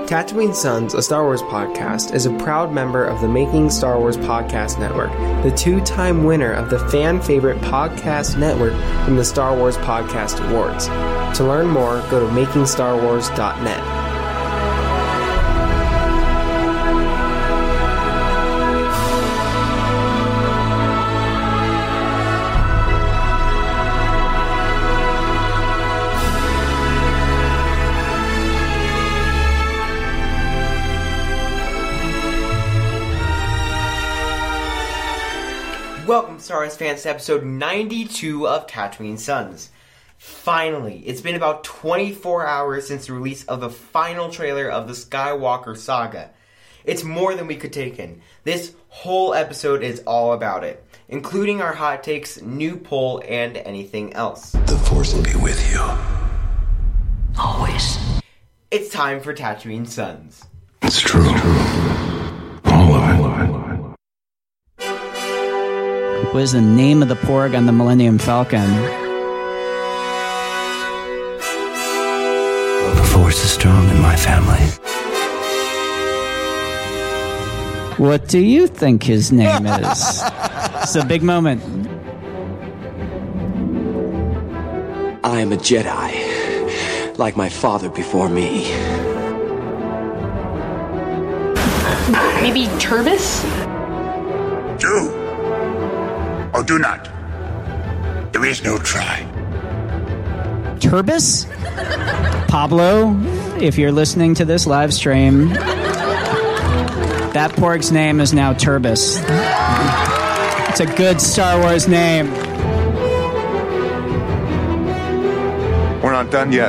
Tatooine Sons, a Star Wars podcast, is a proud member of the Making Star Wars Podcast Network, the two-time winner of the Fan Favorite Podcast Network from the Star Wars Podcast Awards. To learn more, go to makingstarwars.net. Welcome, Star Wars fans, to episode 92 of Tatooine Sons. Finally, it's been about 24 hours since the release of the final trailer of the Skywalker saga. It's more than we could take in. This whole episode is all about it, including our hot takes, new poll, and anything else. The Force will be with you. Always. It's time for Tatooine Sons. It's true. All of it. What is the name of the Porg on the Millennium Falcon? The Force is strong in my family. What do you think his name is? It's a big moment. I am a Jedi, like my father before me. Maybe Turbis? Do or do not. There is no try. Turbis? Pablo, if you're listening to this live stream, that Porg's name is now Turbis. It's a good Star Wars name. We're not done yet.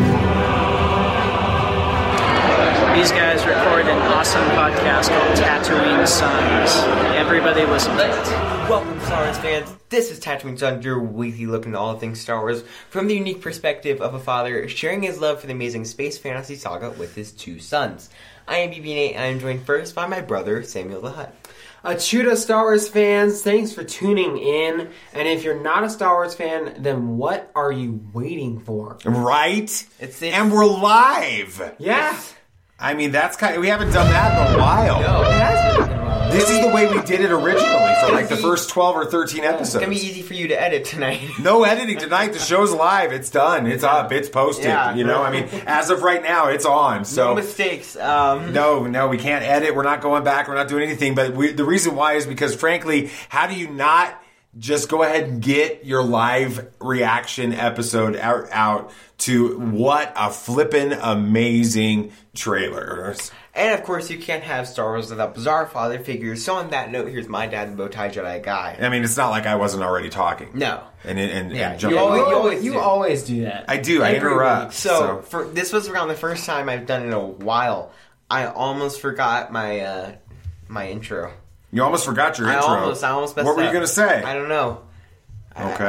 These guys record an awesome podcast called Tatooine Sons. Everybody listen to it. Welcome, Star Wars fans. This is Tatooine Sons, your weekly look into all things Star Wars from the unique perspective of a father sharing his love for the amazing space fantasy saga with his two sons. I am BB-8, and I am joined first by my brother, Samuel the Hutt. Chuda Star Wars fans, thanks for tuning in. And if you're not a Star Wars fan, then what are you waiting for? Right? It's and we're live. Yeah. I mean, that's kind of, we haven't done that in a while. No, it has been. This is the way we did it originally for like the first 12 or 13 episodes. It's going to be easy for you to edit tonight. No editing tonight. The show's live. It's done. It's up. It's posted. Yeah. You know, I mean, as of right now, it's on. So no mistakes. No, we can't edit. We're not going back. We're not doing anything. But the reason why is because, frankly, how do you not just go ahead and get your live reaction episode out to what a flippin' amazing trailer. And, of course, you can't have Star Wars without bizarre father figures. So, on that note, here's my dad, the Bowtie Jedi guy. I mean, it's not like I wasn't already talking. No. And You always do that. I do. I interrupt. So, this was around the first time I've done it in a while. I almost forgot my my intro. You almost forgot your intro. I almost messed up. What were you going to say? I don't know. Okay.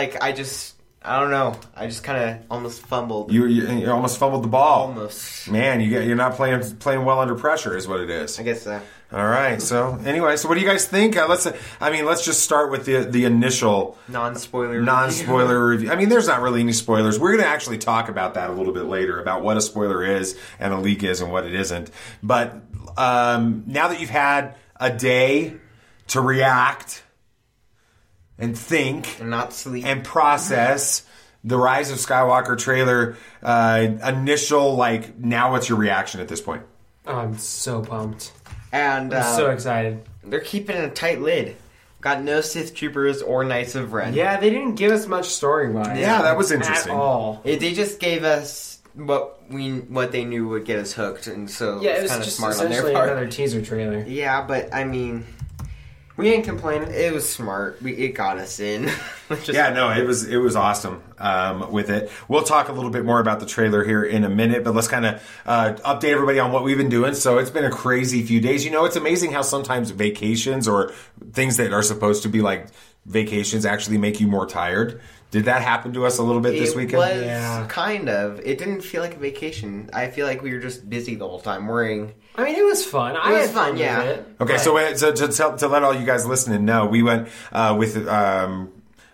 I don't know. I just kind of almost fumbled. You almost fumbled the ball. Almost. Man, you're not playing well under pressure is what it is. I guess so. All right. So anyway, what do you guys think? Let's just start with the initial non-spoiler review. I mean, there's not really any spoilers. We're going to actually talk about that a little bit later, about what a spoiler is and a leak is and what it isn't. But now that you've had a day to react and think and not sleep and process the Rise of Skywalker trailer, initial, now what's your reaction at this point? Oh, I'm so pumped. And I'm so excited. They're keeping a tight lid. Got no Sith Troopers or Knights of Ren. Yeah, they didn't give us much story-wise. Yeah, that was interesting. At all. They just gave us what they knew would get us hooked, and so yeah, it was kind of just smart on their essentially part. another teaser trailer. Yeah, but I mean, we ain't complaining. It was smart. It got us in. It was awesome with it. We'll talk a little bit more about the trailer here in a minute, but let's kind of update everybody on what we've been doing. So it's been a crazy few days. You know, it's amazing how sometimes vacations or things that are supposed to be like vacations actually make you more tired. Did that happen to us a little bit this weekend? It was kind of. It didn't feel like a vacation. I feel like we were just busy the whole time, worrying. I mean, it was fun. It was fun, yeah. Okay, so to let all you guys listening know, we went with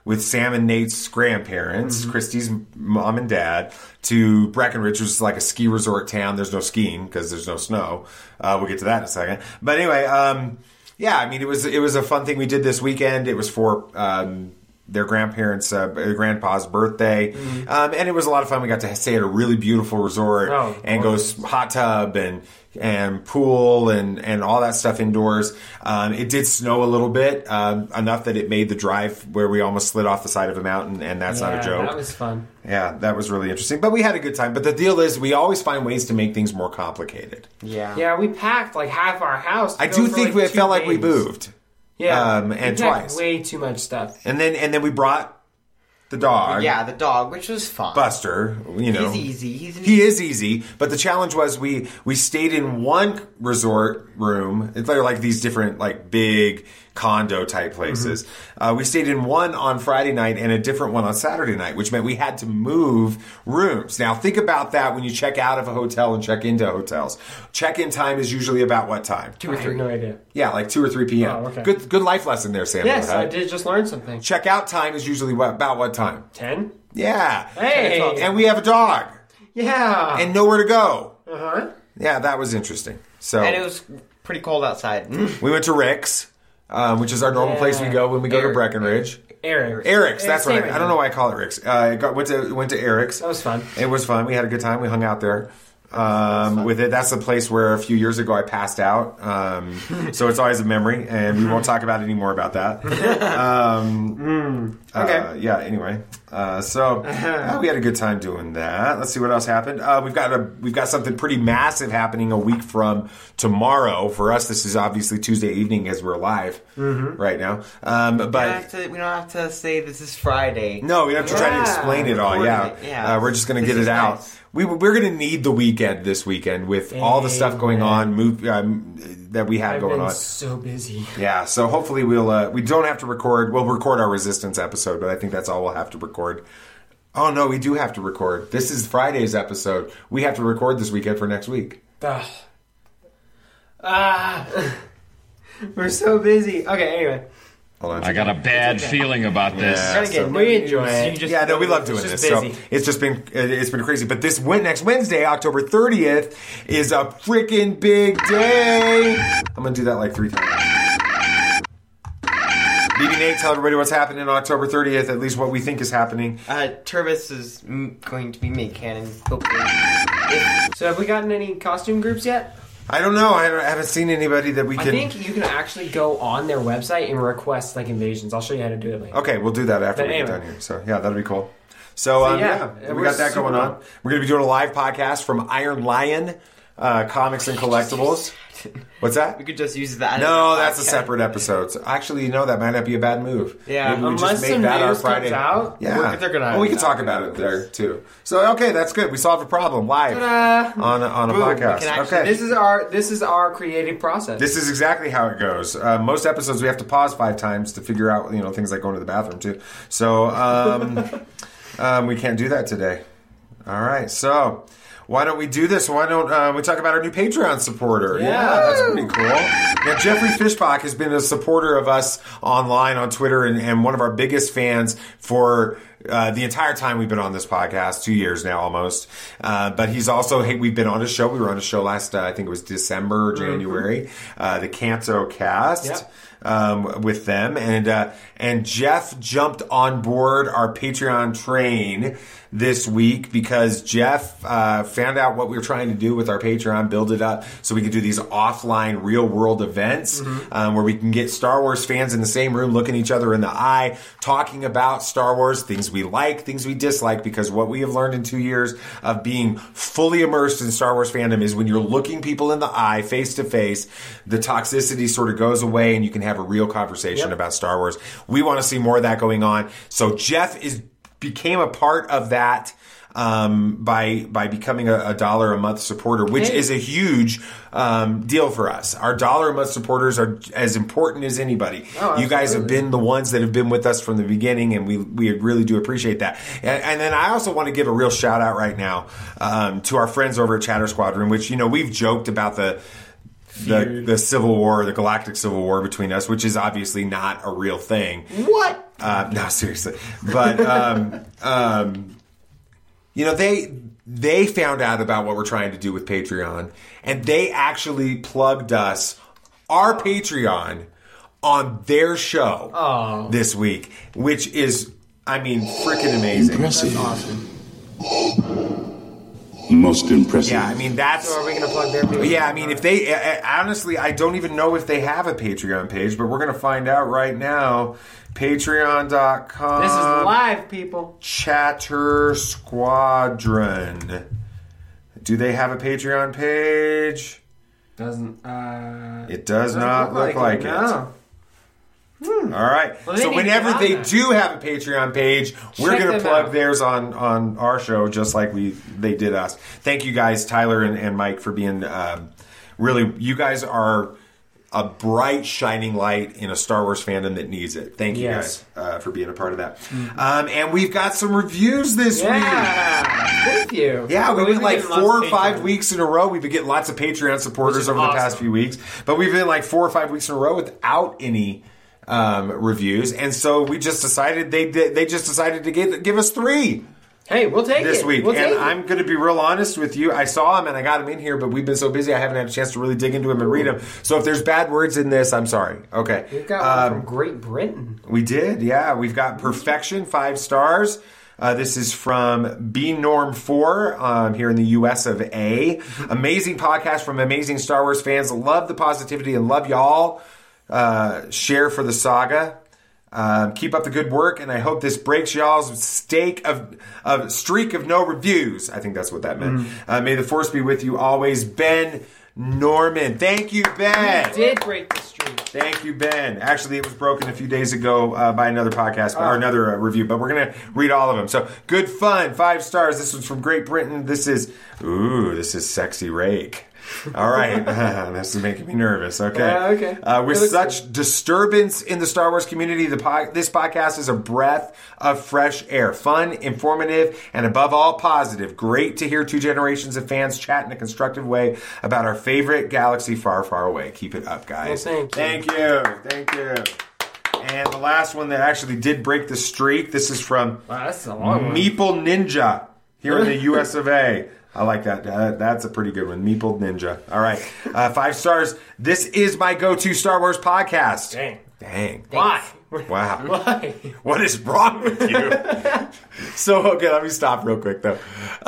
with Sam and Nate's grandparents, Christy's mom and dad, to Breckenridge, which is like a ski resort town. There's no skiing because there's no snow. We'll get to that in a second. But anyway, yeah, I mean, it was a fun thing we did this weekend. It was for their grandparents' grandpa's birthday, and it was a lot of fun. We got to stay at a really beautiful resort and go hot tub and pool and all that stuff indoors. It did snow a little bit, enough that it made the drive where we almost slid off the side of a mountain, and that's not a joke. That was fun. Yeah, that was really interesting. But we had a good time. But the deal is, we always find ways to make things more complicated. Yeah, we packed like half our house. I do think it felt like we moved. Yeah, and twice. Way too much stuff. And then we brought the dog. Yeah, the dog, which was fun. Buster, He's easy. He is easy, but the challenge was we stayed in one resort room. It's like these different like big condo type places. We stayed in one on Friday night and a different one on Saturday night, which meant we had to move rooms. Now think about that when you check out of a hotel and check into hotels. Check-in time is usually about what time? 2 or 3. I have no idea. Yeah, like 2 or 3 p.m. Oh, okay. Good life lesson there, Sam. Yes, I did just learn something. Check-out time is usually about what time? 10? Yeah. Hey! And we have a dog. Yeah. And nowhere to go. Uh-huh. Yeah, that was interesting. And it was pretty cold outside. We went to Rick's, which is our normal place we go when we go to Breckenridge. Eric's, that's right. I don't know why I call it Rick's. Went to Eric's. That was fun. It was fun. We had a good time. We hung out there. With it. That's the place where a few years ago I passed out. So it's always a memory, and we won't talk about any more about that. Okay. Yeah, anyway. So we had a good time doing that. Let's see what else happened. We've got something pretty massive happening a week from tomorrow. For us, this is obviously Tuesday evening as we're live right now. But we don't have to say this is Friday. No, we don't have to try to explain it all. Yeah. We're just going to get it out. Nice. We're going to need the weekend this weekend with all the stuff going on that we had going on. So busy. Yeah, so hopefully we don't have to record. We'll record our Resistance episode, but I think that's all we'll have to record. Oh no, we do have to record. This is Friday's episode. We have to record this weekend for next week. We're so busy. Okay, anyway. I got a bad feeling about this. We enjoy it. We love doing this. So it's been crazy. But this next Wednesday, October 30th, is a freaking big day. I'm gonna do that like 3 times. BB Nate, tell everybody what's happening on October 30th. At least what we think is happening. Turbis is going to be made canon. Hopefully. So have we gotten any costume groups yet? I don't know. I haven't seen anybody that we can... I think you can actually go on their website and request like invasions. I'll show you how to do it later. Okay, we'll do that after we get done here. So yeah, that'll be cool. So we got that going on. We're going to be doing a live podcast from Iron Lion Comics and Collectibles. What's that? We could just use that. No, that's a separate episode. So actually, that might not be a bad move. Yeah, maybe we just make that our Friday. Out, yeah, we can talk about it there too. So okay, that's good. We solved a problem live on a podcast. Okay, this is our creative process. This is exactly how it goes. Most episodes we have to pause 5 times to figure out things like going to the bathroom too. So we can't do that today. All right, so. Why don't we do this? Why don't we talk about our new Patreon supporter? Yeah, that's pretty cool. Now, Jeffrey Fishbach has been a supporter of us online on Twitter and one of our biggest fans for the entire time we've been on this podcast, 2 years now almost. But he's also, we've been on a show. We were on a show last, I think it was December or January, the Canto Cast. Yep. With them, and Jeff jumped on board our Patreon train this week because Jeff found out what we were trying to do with our Patreon, build it up so we could do these offline real world events where we can get Star Wars fans in the same room looking each other in the eye, talking about Star Wars, things we like, things we dislike, because what we have learned in 2 years of being fully immersed in Star Wars fandom is when you're looking people in the eye face to face, the toxicity sort of goes away and you can have a real conversation about Star Wars. We want to see more of that going on. So Jeff became a part of that by becoming a $1 a month supporter, which is a huge deal for us. Our $1 a month supporters are as important as anybody. You guys have been the ones that have been with us from the beginning, and we really do appreciate that. And then I also want to give a real shout out right now to our friends over at Chatter Squadron, which we've joked about the Civil War, the Galactic Civil War between us, which is obviously not a real thing. What? No, seriously. But, they found out about what we're trying to do with Patreon, and they actually plugged us, our Patreon, on their show this week, which is, freaking amazing. Impressive. That's awesome. Most impressive. Yeah, that's... So are we going to plug their Patreon? Yeah, if they... honestly, I don't even know if they have a Patreon page, but we're going to find out right now. Patreon.com. This is live, people. Chatter Squadron. Do they have a Patreon page? Doesn't... It does not look like it. No. All right. Well, so whenever they do have a Patreon page, we're going to plug out. theirs on our show, just like they did us. Thank you guys, Tyler and Mike, for being really. You guys are a bright, shining light in a Star Wars fandom that needs it. Thank you guys for being a part of that. And we've got some reviews this week. Thank you. Yeah, we've been like 4 or 5 weeks in a row. We've been getting lots of Patreon supporters over the past few weeks, but we've been like 4 or 5 weeks in a row without any reviews, and so we just decided they just decided to give us 3. Hey, we'll take this it. week. We'll take it. I'm going to be real honest with you. I saw them and I got them in here, but we've been so busy I haven't had a chance to really dig into them and read them. So if there's bad words in this, I'm sorry. Okay. We've got one from Great Britain. We did, yeah. We've got Perfection, 5 stars. This is from BNorm4 here in the US of A. Amazing podcast from amazing Star Wars fans. Love the positivity and love y'all. Share for the saga. Keep up the good work, and I hope this breaks y'all's streak of no reviews. I think that's what that meant. May the Force be with you always. Ben Norman. Thank you, Ben. You did break the streak. Thank you, Ben. Actually, it was broken a few days ago by another podcast or another review, but we're going to read all of them. So, good fun. 5 stars. This was from Great Britain. This is Sexy Rake. All right. This is making me nervous. Okay. Okay. With such disturbance in the Star Wars community, this podcast is a breath of fresh air. Fun, informative, and above all, positive. Great to hear 2 generations of fans chat in a constructive way about our favorite galaxy far, far away. Keep it up, guys. Well, thank you. And the last one that actually did break the streak, this is from that's a long one. Meeple Ninja here in the US of A. I like that. That's a pretty good one. Meeple Ninja. All right. 5 stars. This is my go-to Star Wars podcast. Dang. Why? Wow. Why? What is wrong with you? So, okay, let me stop real quick, though.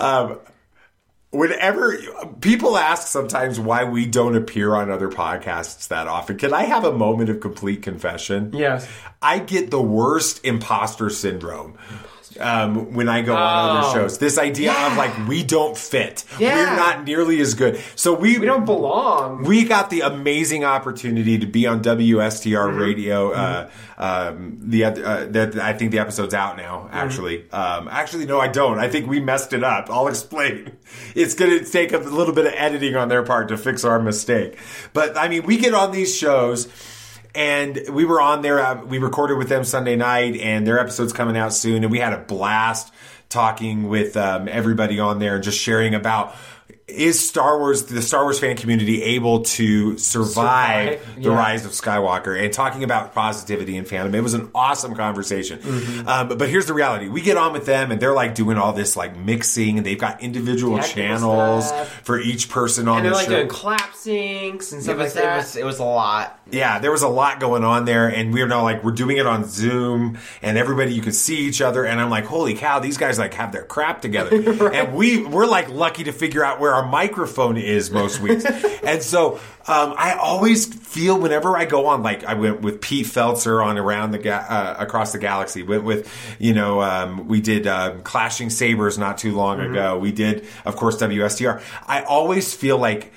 Whenever people ask sometimes why we don't appear on other podcasts that often, can I have a moment of complete confession? Yes. I get the worst imposter syndrome. When I go on other shows, this idea of like we don't fit, we're not nearly as good, so we don't belong. We got the amazing opportunity to be on WSTR radio. I think the episode's out now. Actually, no, I don't. I think we messed it up. I'll explain. It's going to take a little bit of editing on their part to fix our mistake. But I mean, we get on these shows. And we were on there, we recorded with them Sunday night, and their episode's coming out soon. And we had a blast talking with everybody on there and just sharing about, is the Star Wars fan community able to survive the rise of Skywalker, and talking about positivity and fandom. It was an awesome conversation. But here's the reality. We get on with them and they're like doing all this like mixing, and they've got individual channels for each person on the show. And they're like doing clap syncs and stuff like that. It was a lot. Yeah, there was a lot going on there, and we're doing it on Zoom, and everybody, you could see each other, and I'm like, holy cow, these guys like have their crap together. Right. And we're like lucky to figure out where our microphone is most weeks. And so I always feel whenever I go on, like I went with Pete Feltzer on Around the Across the Galaxy, went with, we did Clashing Sabers not too long ago. We did, of course, WSTR. I always feel like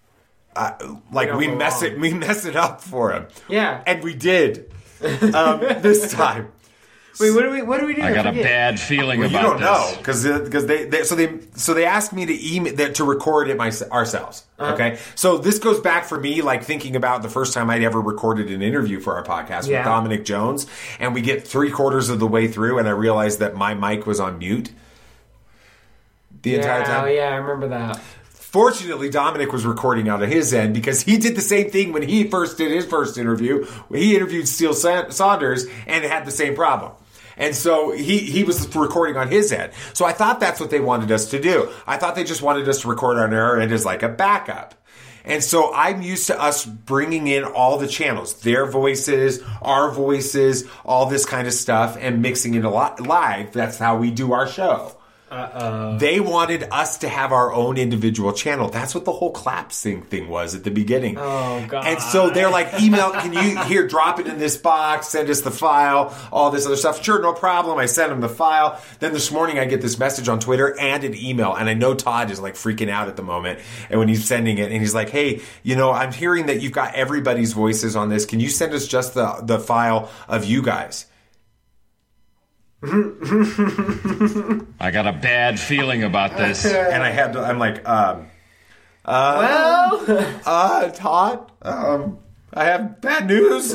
we mess it up for him. Yeah. And we did this time. Wait, what do we do? I got a bad feeling about this. You don't know because they asked me to record it ourselves. Okay, so this goes back for me, like thinking about the first time I'd ever recorded an interview for our podcast with Dominic Jones, and we get 3/4 of the way through, and I realized that my mic was on mute the entire time. Oh yeah, I remember that. Fortunately, Dominic was recording out of his end because he did the same thing when he first did his first interview. He interviewed Steele Saunders and had the same problem. And so he was recording on his end. So I thought that's what they wanted us to do. I thought they just wanted us to record on our end as like a backup. And so I'm used to us bringing in all the channels, their voices, our voices, all this kind of stuff, and mixing it a lot live. That's how we do our show. They wanted us to have our own individual channel. That's what the whole claps thing was at the beginning. Oh, God. And so they're like, email, can you drop it in this box, send us the file, all this other stuff. Sure, no problem. I sent them the file. Then this morning I get this message on Twitter and an email. And I know Todd is like freaking out at the moment. And when he's sending it, and he's like, hey, I'm hearing that you've got everybody's voices on this. Can you send us just the file of you guys? I got a bad feeling about this. And I'm like, Todd, I have bad news.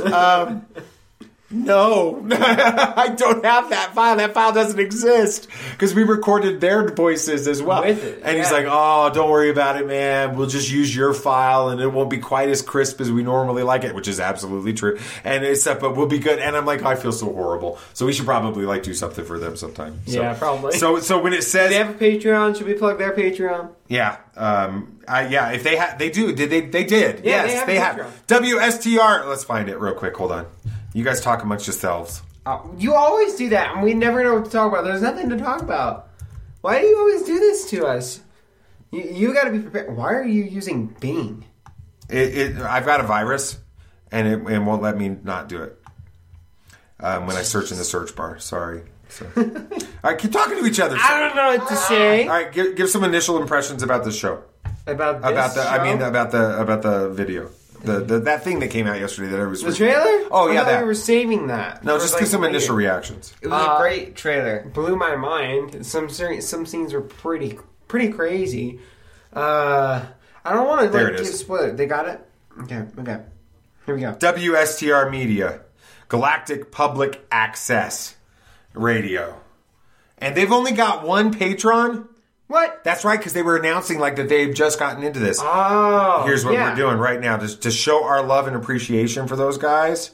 No, I don't have that file. That file doesn't exist because we recorded their voices as well. With it, and he's like, oh, don't worry about it, man. We'll just use your file and it won't be quite as crisp as we normally like it, which is absolutely true. And it's but we'll be good. And I'm like, I feel so horrible. So we should probably like do something for them sometime. So, yeah, probably. So when it says they have a Patreon, should we plug their Patreon? Yeah. If they do. They did. Yeah, yes, they have. WSTR. Let's find it real quick. Hold on. You guys talk amongst yourselves. You always do that, and we never know what to talk about. There's nothing to talk about. Why do you always do this to us? You got to be prepared. Why are you using Bing? I've got a virus, and it won't let me not do it when I search in the search bar. Sorry. So. All right, keep talking to each other. I don't know what to say. All right, give some initial impressions about the show. About the video. That thing that came out yesterday that everybody was... The trailer? Oh, yeah, I thought we were saving that. No, just give some initial reactions. It was a great trailer. Blew my mind. Some scenes were pretty crazy. I don't want to give spoiler. They got it? Okay. Here we go. WSTR Media. Galactic Public Access Radio. And they've only got one patron... What? That's right, because they were announcing like that they've just gotten into this. Oh, here's what we're doing right now to show our love and appreciation for those guys.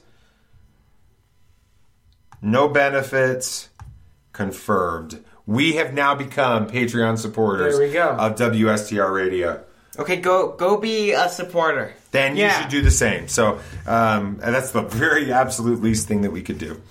No benefits confirmed. We have now become Patreon supporters of WSTR Radio. Okay, go be a supporter. Then you should do the same. So that's the very absolute least thing that we could do.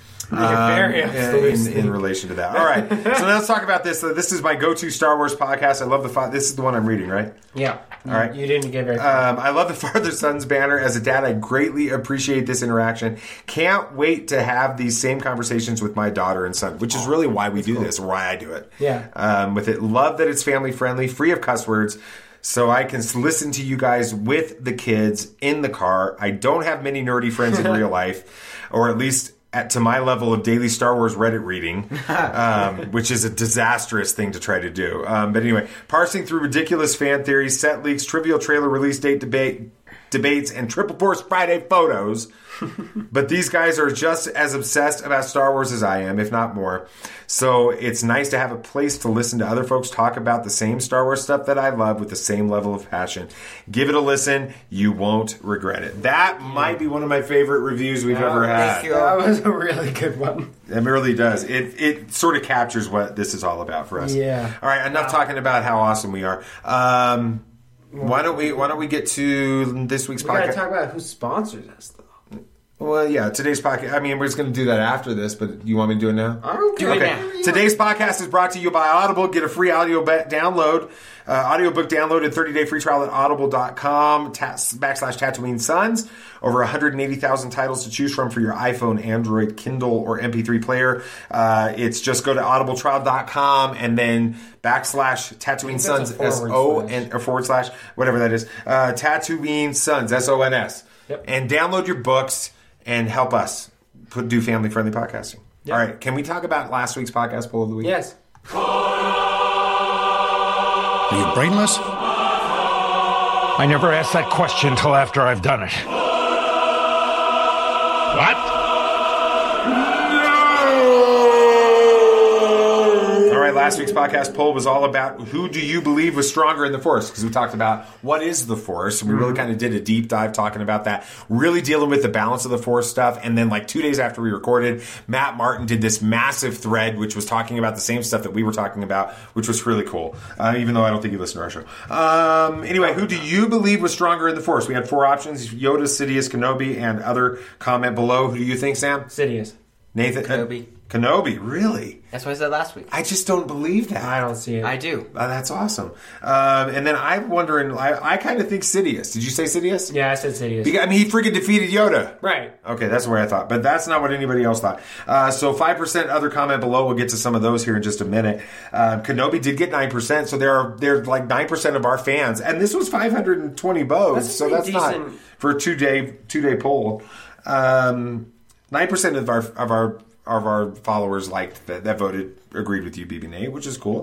In relation to that. All right. So now let's talk about this. This is my go-to Star Wars podcast. I love this is the one I'm reading, right? Yeah. All right. You didn't get very I love the Father Sons banner. As a dad, I greatly appreciate this interaction. Can't wait to have these same conversations with my daughter and son, which is really why we do this, or why I do it. Yeah. With it, love that it's family friendly, free of cuss words. So I can listen to you guys with the kids in the car. I don't have many nerdy friends in real life, or at least to my level of daily Star Wars Reddit reading, which is a disastrous thing to try to do. But anyway, parsing through ridiculous fan theories, set leaks, trivial trailer release date debates, and Triple Force Friday photos. But these guys are just as obsessed about Star Wars as I am, if not more. So it's nice to have a place to listen to other folks talk about the same Star Wars stuff that I love with the same level of passion. Give it a listen. You won't regret it. That might be one of my favorite reviews we've ever had. Thank you. That was a really good one. It really does. It sort of captures what this is all about for us. Yeah. All right, enough talking about how awesome we are. Why don't we get to this week's podcast? We gotta talk about who sponsors us, though. Well, yeah, today's podcast. I mean, we're just going to do that after this, but you want me to do it now? I don't care. Okay. Today's podcast is brought to you by Audible. Get a free audiobook download. Audiobook download and 30-day free trial at audible.com /Tatooine Sons. Over 180,000 titles to choose from for your iPhone, Android, Kindle, or MP3 player. It's just go to audibletrial.com and then /Tatooine Sons, S-O-N, or / whatever that is. Tatooine Sons, S-O-N-S. Yep. And download your books and help us do family-friendly podcasting. Yep. All right, can we talk about last week's podcast poll of the week? Yes. Are you brainless? I never asked that question until after I've done it. What? All right, right, last week's podcast poll was all about who do you believe was stronger in the Force? Because we talked about what is the Force, and we really kind of did a deep dive talking about that, really dealing with the balance of the Force stuff. And then like 2 days after we recorded, Matt Martin did this massive thread, which was talking about the same stuff that we were talking about, which was really cool, even though I don't think you listen to our show. Anyway, who do you believe was stronger in the Force? We had 4 options: Yoda, Sidious, Kenobi, and other. Comment below. Who do you think, Sam? Sidious. Nathan? Kenobi. Kenobi, really? That's what I said last week. I just don't believe that. I don't see it. I do. That's awesome. And then I'm wondering, I kind of think Sidious. Did you say Sidious? Yeah, I said Sidious. I mean, he freaking defeated Yoda. Right. Okay, that's the way I thought. But that's not what anybody else thought. So 5% other comment below. We'll get to some of those here in just a minute. Kenobi did get 9%, so they're like 9% of our fans. And this was 520 votes, so that's decent. Not for a two-day poll. 9% of our followers liked that voted, agreed with you, BB Nate, which is cool.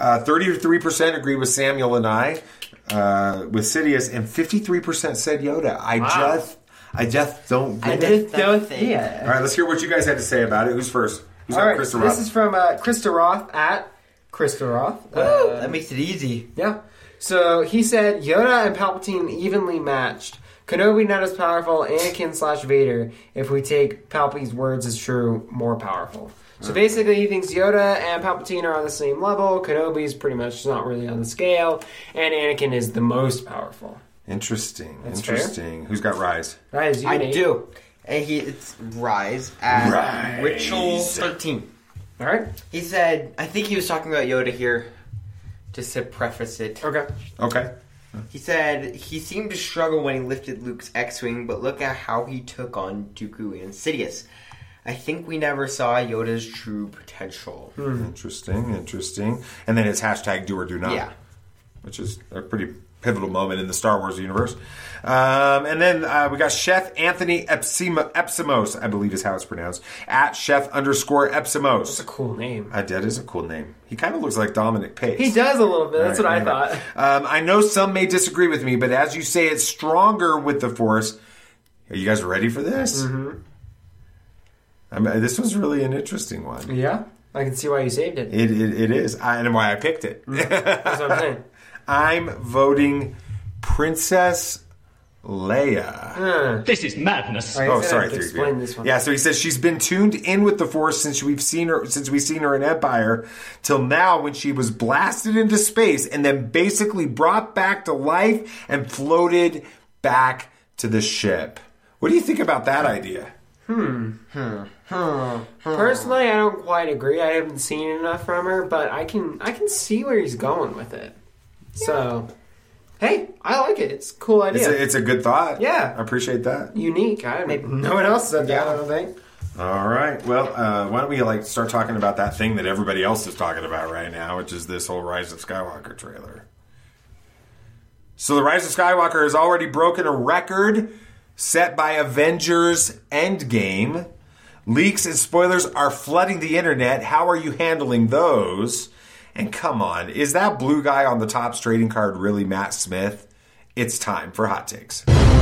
33% agreed with Samuel and I, with Sidious, and 53% said Yoda. I just don't get it. All right, let's hear what you guys had to say about it. Who's first? Who's all right, Krista so Roth? this is from Krista Roth at Krista Roth. That makes it easy. Yeah. So he said Yoda and Palpatine evenly matched. Kenobi not as powerful, Anakin/Vader, if we take Palpatine's words as true, more powerful. So basically he thinks Yoda and Palpatine are on the same level, Kenobi's pretty much not really on the scale, and Anakin is the most powerful. Interesting. That's Interesting. Fair. Who's got Rise? Rise, you I Nate. do. And it's Rise at Ritual 13. All right. He said, I think he was talking about Yoda here, just to preface it. Okay. He said he seemed to struggle when he lifted Luke's X-Wing, but look at how he took on Dooku and Sidious. I think we never saw Yoda's true potential. Interesting. And then it's hashtag do or do not. Yeah. Which is a pretty pivotal moment in the Star Wars universe. And then we got Chef Anthony Epsimos, I believe is how it's pronounced, at Chef_Epsimos. That's a cool name. That is a cool name. He kind of looks like Dominic Pace. He does a little bit. That's what I thought. I know some may disagree with me, but as you say, it's stronger with the Force. Are you guys ready for this? Mm-hmm. This was really an interesting one. Yeah, I can see why you saved it. It is, and why I picked it. That's what I'm saying. I'm voting Princess Leia. This is madness. Right, sorry, explain this one. Yeah, so he says she's been tuned in with the Force since we've seen her in Empire till now, when she was blasted into space and then basically brought back to life and floated back to the ship. What do you think about that idea? Personally, I don't quite agree. I haven't seen enough from her, but I can see where he's going with it. Yeah. So, hey, I like it. It's a cool idea. It's a good thought. Yeah. I appreciate that. Unique. No one else said that, I don't think. All right. Well, why don't we start talking about that thing that everybody else is talking about right now, which is this whole Rise of Skywalker trailer. So the Rise of Skywalker has already broken a record set by Avengers Endgame. Leaks and spoilers are flooding the internet. How are you handling those? And come on, is that blue guy on the Topps trading card really Matt Smith? It's time for Hot Takes.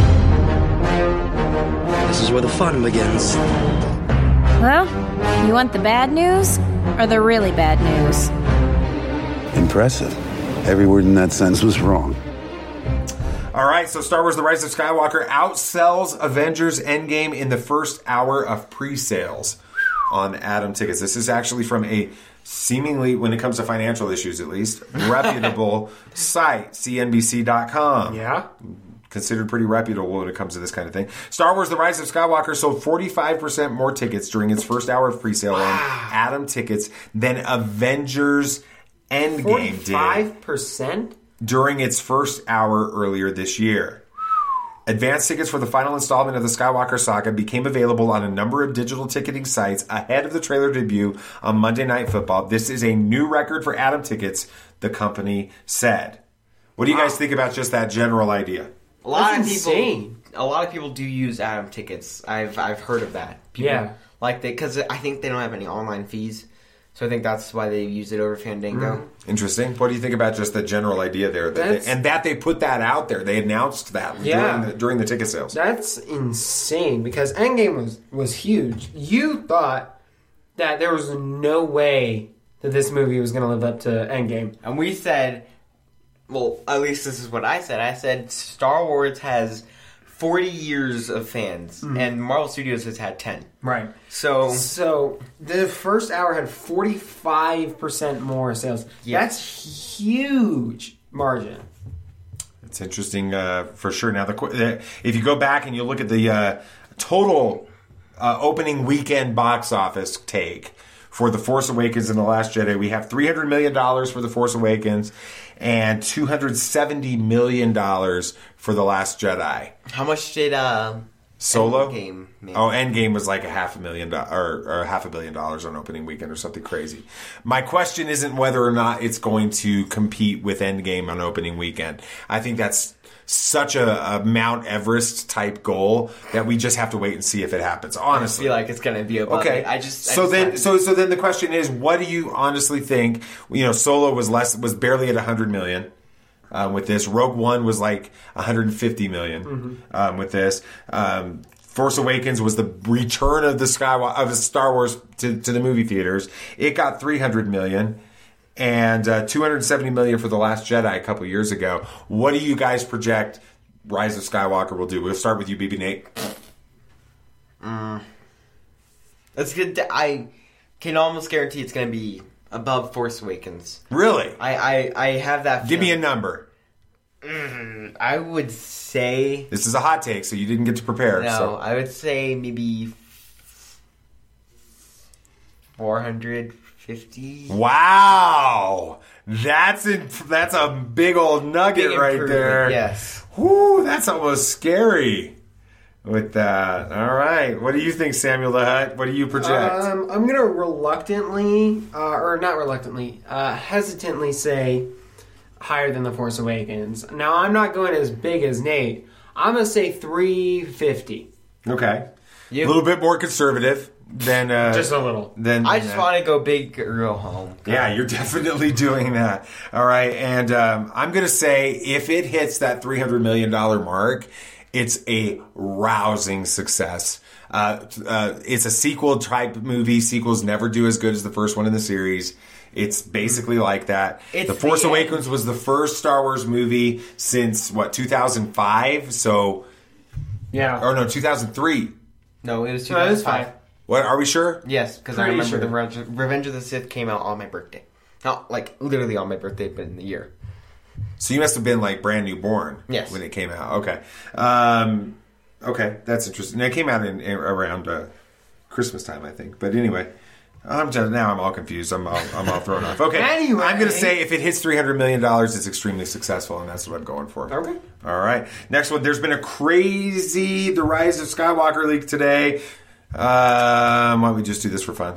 This is where the fun begins. Well, you want the bad news or the really bad news? Impressive. Every word in that sentence was wrong. All right, so Star Wars The Rise of Skywalker outsells Avengers Endgame in the first hour of pre-sales on Atom Tickets. This is actually from a seemingly, when it comes to financial issues at least, reputable site, CNBC.com. Yeah. Considered pretty reputable when it comes to this kind of thing. Star Wars The Rise of Skywalker sold 45% more tickets during its first hour of pre-sale on Atom Tickets than Avengers Endgame did. 45%? During its first hour earlier this year. Advance tickets for the final installment of the Skywalker saga became available on a number of digital ticketing sites ahead of the trailer debut on Monday Night Football. This is a new record for Atom Tickets, the company said. What do you guys think about just that general idea? A lot of people do use Atom Tickets. I've heard of that. People because I think they don't have any online fees. So I think that's why they use it over Fandango. Interesting. What do you think about just the general idea there? That they put that out there. They announced that during the ticket sales. That's insane because Endgame was huge. You thought that there was no way that this movie was going to live up to Endgame. And we said, well, at least this is what I said. I said Star Wars has 40 years of fans, and Marvel Studios has had 10. Right. So the first hour had 45% more sales. Yeah. That's huge margin. It's interesting for sure. Now, if you go back and you look at the total opening weekend box office take for The Force Awakens and The Last Jedi, we have $300 million for The Force Awakens and $270 million for The Last Jedi. How much did Solo? Endgame make? Oh, Endgame was like $500 million or $500 million on opening weekend or something crazy. My question isn't whether or not it's going to compete with Endgame on opening weekend. I think that's such a Mount Everest type goal that we just have to wait and see if it happens. Honestly, I feel like it's going to be above okay. it. So then the question is, what do you honestly think? You know, Solo was barely at 100 million. With this, Rogue One was like 150 million with this. Force Awakens was the return of the Star Wars to the movie theaters. It got 300 million and 270 million for The Last Jedi a couple years ago. What do you guys project Rise of Skywalker will do? We'll start with you, BB Nate. That's good. I can almost guarantee it's going to be above Force Awakens. Really? I have that feeling. Give me a number. I would say... This is a hot take, so you didn't get to prepare. No, so. I would say maybe 450. Wow! That's a big old nugget right there. Yes. Whoo, that's almost scary. With that. All right. What do you think, Samuel the Hutt? What do you project? I'm going to hesitantly say higher than The Force Awakens. Now, I'm not going as big as Nate. I'm going to say 350. Okay. A little bit more conservative than... just a little. I just want to go big or go home. Yeah, you're definitely doing that. All right. And I'm going to say if it hits that $300 million mark... It's a rousing success. It's a sequel type movie. Sequels never do as good as the first one in the series. It's basically like that. The Force Awakens was the first Star Wars movie since, 2005? So... Yeah. Or no, 2003. No, it was 2005. What, are we sure? Yes, because I remember the Revenge of the Sith came out on my birthday. Not, literally on my birthday, but in the year. So you must have been brand new born when it came out. Okay. Okay, that's interesting. It came out around Christmas time, I think. But anyway, now I'm all confused. I'm all thrown off. Okay. Anyway. I'm going to say if it hits $300 million, it's extremely successful, and that's what I'm going for. Okay. All right. Next one. There's been a crazy The Rise of Skywalker leak today. Why don't we just do this for fun?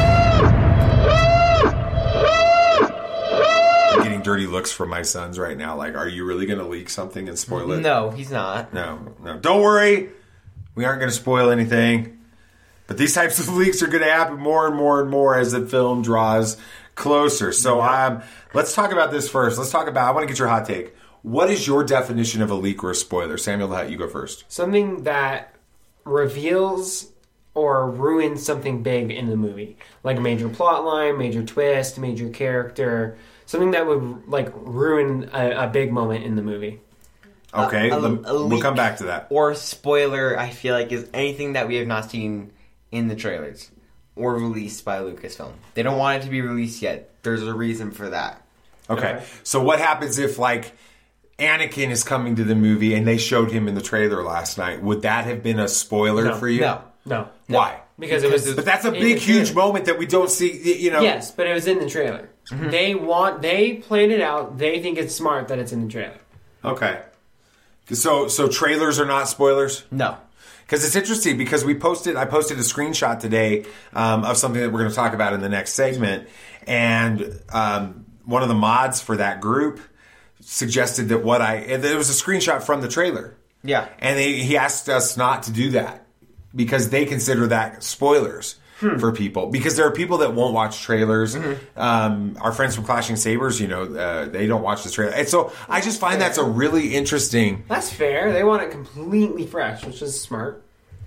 Getting dirty looks from my sons right now. Are you really going to leak something and spoil it? No, he's not. No. Don't worry. We aren't going to spoil anything. But these types of leaks are going to happen more and more and more as the film draws closer. So let's talk about this first. I want to get your hot take. What is your definition of a leak or a spoiler? Samuel the Hutt, you go first. Something that reveals or ruins something big in the movie. Like a major plot line, major twist, major character... Something that would ruin a big moment in the movie. Okay, we'll come back to that. Or spoiler, I feel like, is anything that we have not seen in the trailers or released by Lucasfilm. They don't want it to be released yet. There's a reason for that. Okay. So what happens if Anakin is coming to the movie and they showed him in the trailer last night? Would that have been a spoiler for you? No. Why? Because it was. But that's a big, huge moment that we don't see. Yes, but it was in the trailer. Mm-hmm. They planned it out. They think it's smart that it's in the trailer. Okay. So trailers are not spoilers? No. Because it's interesting because I posted a screenshot today of something that we're going to talk about in the next segment, and one of the mods for that group suggested that it was a screenshot from the trailer. Yeah. And he asked us not to do that because they consider that spoilers. For people, because there are people that won't watch trailers. Mm-hmm. Our friends from Clashing Sabers, they don't watch the trailer, and so I just find that's a really interesting. That's fair. They want it completely fresh, which is smart.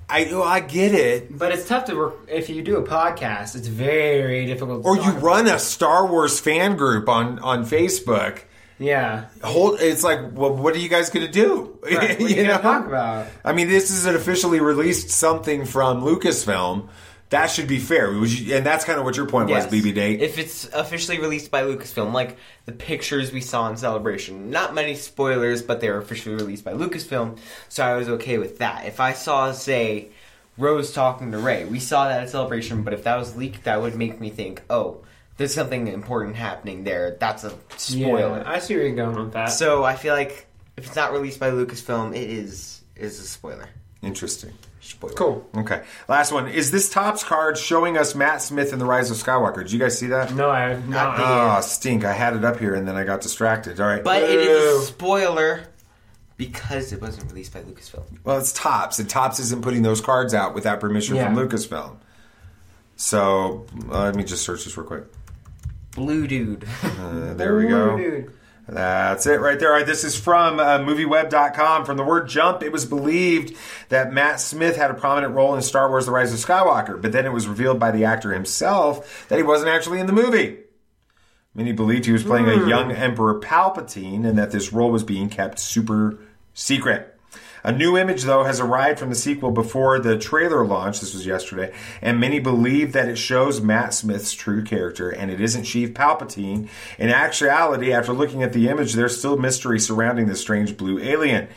I get it. But it's tough to if you do a podcast, it's very difficult to Or you run a Star Wars fan group on Facebook. Yeah. It's like, well, what are you guys going to do? Right. What are you going to talk about? I mean, this is an officially released something from Lucasfilm. That should be fair. And that's kind of what your point was, BB Date. If it's officially released by Lucasfilm, like the pictures we saw in Celebration, not many spoilers, but they were officially released by Lucasfilm, so I was okay with that. If I saw, say, Rose talking to Rey, we saw that at Celebration, but if that was leaked, that would make me think, oh, there's something important happening there. That's a spoiler. Yeah, I see where you're going with that. So I feel like if it's not released by Lucasfilm, it is a spoiler. Interesting. Spoiler. Cool. Okay. Last one. Is this Topps card showing us Matt Smith in The Rise of Skywalker? Did you guys see that? No, I have not. Oh, stink. I had it up here and then I got distracted. All right. But it is a spoiler because it wasn't released by Lucasfilm. Well, it's Topps, and Topps isn't putting those cards out without permission from Lucasfilm. So, let me just search this real quick. Blue Dude. There we go. Blue Dude. That's it right there. All right, this is from MovieWeb.com. From the word jump, it was believed that Matt Smith had a prominent role in Star Wars The Rise of Skywalker, but then it was revealed by the actor himself that he wasn't actually in the movie. Many believed he was playing a young Emperor Palpatine and that this role was being kept super secret. A new image, though, has arrived from the sequel before the trailer launch. This was yesterday. And many believe that it shows Matt Smith's true character, and it isn't Sheev Palpatine. In actuality, after looking at the image, there's still mystery surrounding this strange blue alien.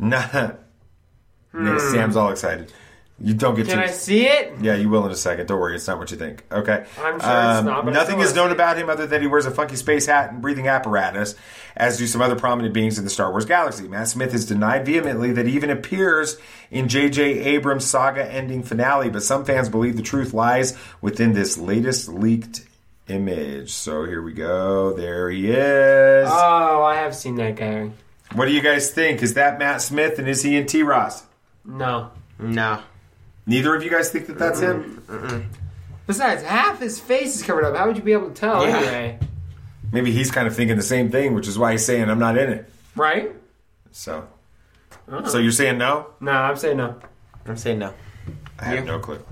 Sam's all excited. You don't get Can I see it? Yeah, you will in a second. Don't worry, it's not what you think. Okay. I'm sure it's not. But nothing is known about him other than he wears a funky space hat and breathing apparatus, as do some other prominent beings in the Star Wars galaxy. Matt Smith has denied vehemently that he even appears in J.J. Abrams' saga-ending finale, but some fans believe the truth lies within this latest leaked image. So here we go. There he is. Oh, I have seen that guy. What do you guys think? Is that Matt Smith, and is he in T-Ross? No. Neither of you guys think that that's him? Besides, half his face is covered up. How would you be able to tell anyway? Maybe he's kind of thinking the same thing, which is why he's saying I'm not in it. Right? So you're saying no? No, I'm saying no. I'm saying no. I have no clue.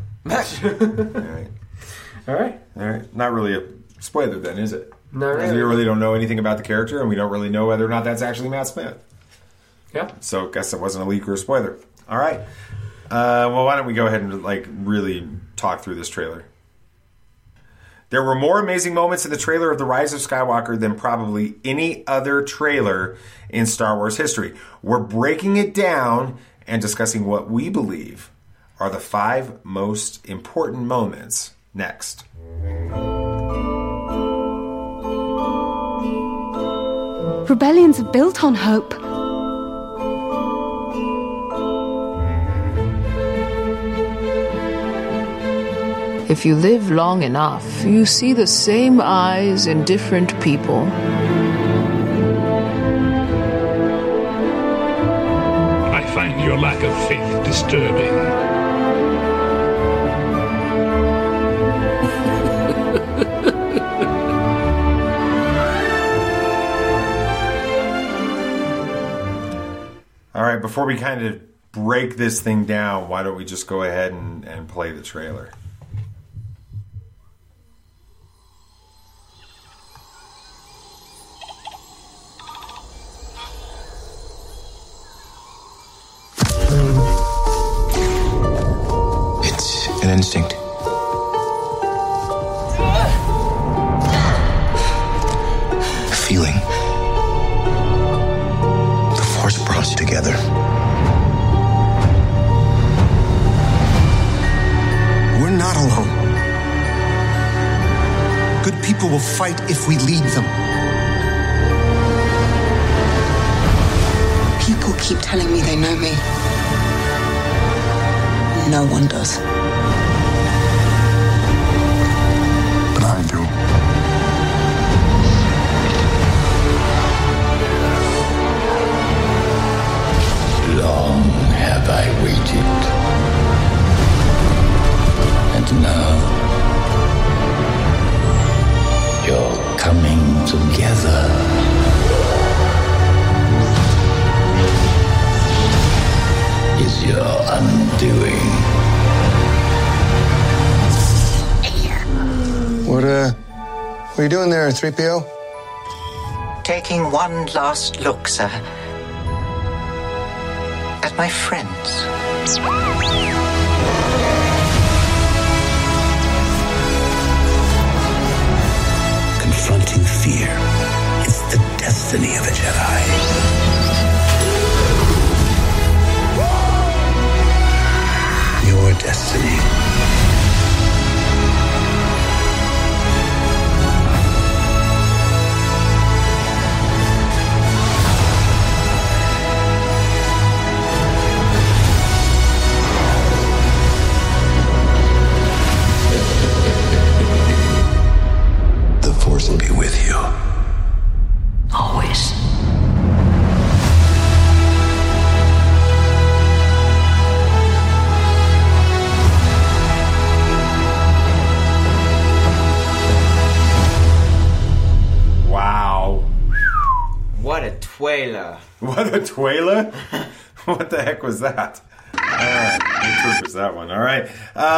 All right. Not really a spoiler then, is it? No, because we really don't know anything about the character, and we don't really know whether or not that's actually Matt Smith. Yeah. So I guess it wasn't a leak or a spoiler. All right. Well, why don't we go ahead and really talk through this trailer? There were more amazing moments in the trailer of The Rise of Skywalker than probably any other trailer in Star Wars history. We're breaking it down and discussing what we believe are the 5 most important moments next. Rebellions are built on hope. If you live long enough, you see the same eyes in different people. I find your lack of faith disturbing. All right, before we kind of break this thing down, why don't we just go ahead and play the trailer? It's an instinct. A feeling. The Force brought us together. We're not alone. Good people will fight if we lead them. People keep telling me they know me. No one does. But I do. Long have I waited. And now you're coming together. Is your undoing. What are you doing there, 3PO? Taking one last look, sir. At my friends. Confronting fear is the destiny of a Jedi. Your destiny. The Force will be with you. Always. Wow. What a twailer. What a twailer? What the heck was that? What was that one? All right.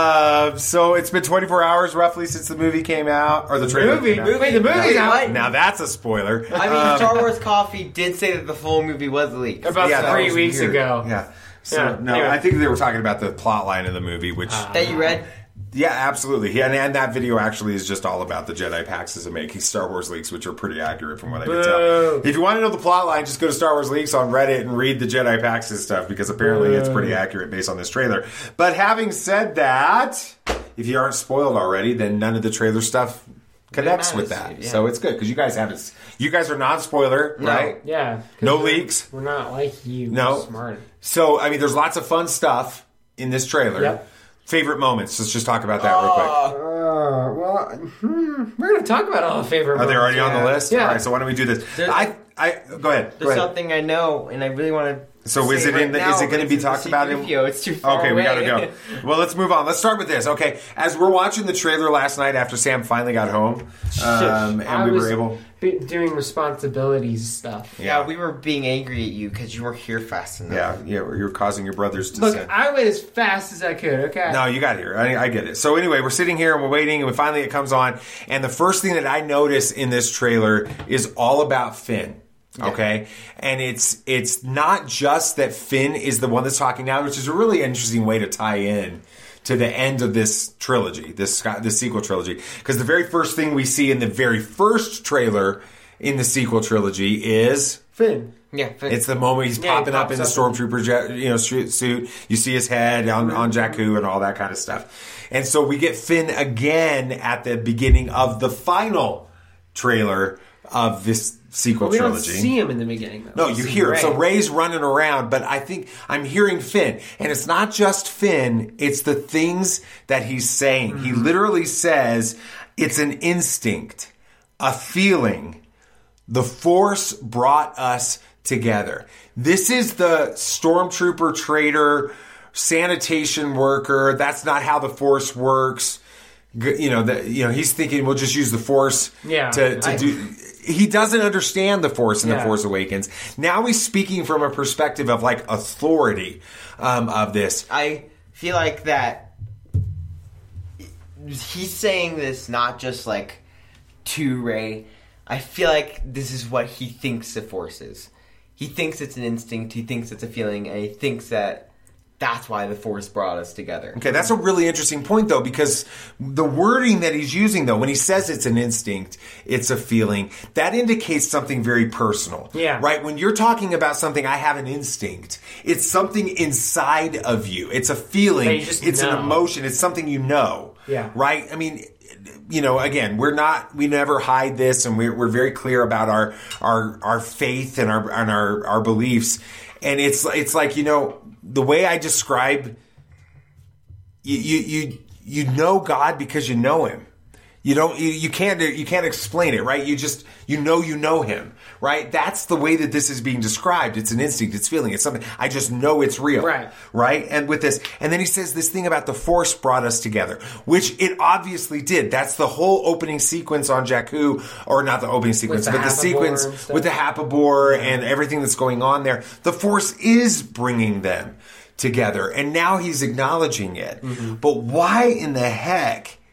So it's been 24 hours roughly since the movie came out, or the trailer. The movie's out. Now that's a spoiler. I mean, Star Wars Coffee did say that the full movie was leaked. About 3 weeks ago. Yeah. So no, I think they were talking about the plot line of the movie, which that you read. Yeah, absolutely. Yeah, and that video actually is just all about the Jedi Paxes and making Star Wars leaks, which are pretty accurate from what I can tell. If you want to know the plot line, just go to Star Wars Leaks on Reddit and read the Jedi Paxes stuff, because apparently it's pretty accurate based on this trailer. But having said that, if you aren't spoiled already, then none of the trailer stuff connects with that. Yeah. So it's good, because you guys haven't. You guys are non-spoiler, right? Yeah. No leaks. We're not like you. No. We're smart. So, I mean, there's lots of fun stuff in this trailer. Yep. Favorite moments. Let's just talk about that real quick. We're going to talk about all the favorite moments. Are they already on the list? Yeah. All right, so why don't we do this? Go ahead. There's something I know, and I really want to. So is it going to be talked about in? It's too far away. We got to go. Well, let's move on. Let's start with this. Okay, as we're watching the trailer last night after Sam finally got home, and we were able doing responsibilities stuff. Yeah, we were being angry at you because you weren't here fast enough. Yeah, you were causing your brothers to. Look, I went as fast as I could. Okay. No, you got here. I get it. So anyway, we're sitting here and we're waiting, and finally it comes on, and the first thing that I notice in this trailer is all about Finn. Okay, and it's not just that Finn is the one that's talking now, which is a really interesting way to tie in to the end of this trilogy, this sequel trilogy, because the very first thing we see in the very first trailer in the sequel trilogy is Finn. Yeah, Finn. It's the moment he's popping up in the stormtrooper suit. You see his head on Jakku and all that kind of stuff, and so we get Finn again at the beginning of the final trailer of this sequel trilogy. We don't see him in the beginning, though. No, you hear him. So Rey's running around, but I think I'm hearing Finn. And it's not just Finn, it's the things that he's saying. Mm-hmm. He literally says, it's an instinct, a feeling. The Force brought us together. This is the stormtrooper, traitor, sanitation worker. That's not how the Force works. He's thinking we'll just use the Force to do. He doesn't understand the Force in The Force Awakens. Now he's speaking from a perspective of like authority of this. I feel like that he's saying this not just like to Rey. I feel like this is what he thinks the Force is. He thinks it's an instinct. He thinks it's a feeling, and he thinks that's why the Force brought us together. Okay, that's a really interesting point, though, because the wording that he's using, though, when he says it's an instinct, it's a feeling, that indicates something very personal. Yeah. Right? When you're talking about something, I have an instinct, it's something inside of you. It's a feeling. It's an emotion. It's something you know. Yeah. Right? I mean, again, we never hide this, and we're very clear about our faith and our beliefs. And it's like, the way I describe, you know God because you know Him. You can't explain it, right? You know Him, right? That's the way that this is being described. It's an instinct, it's feeling, it's something. I just know it's real, right? And with this, and then he says this thing about the Force brought us together, which it obviously did. That's the whole opening sequence on Jakku, or not the opening sequence, but the sequence with the Happabor and everything that's going on there. The Force is bringing them together, and now he's acknowledging it. Mm-hmm. But why in the heck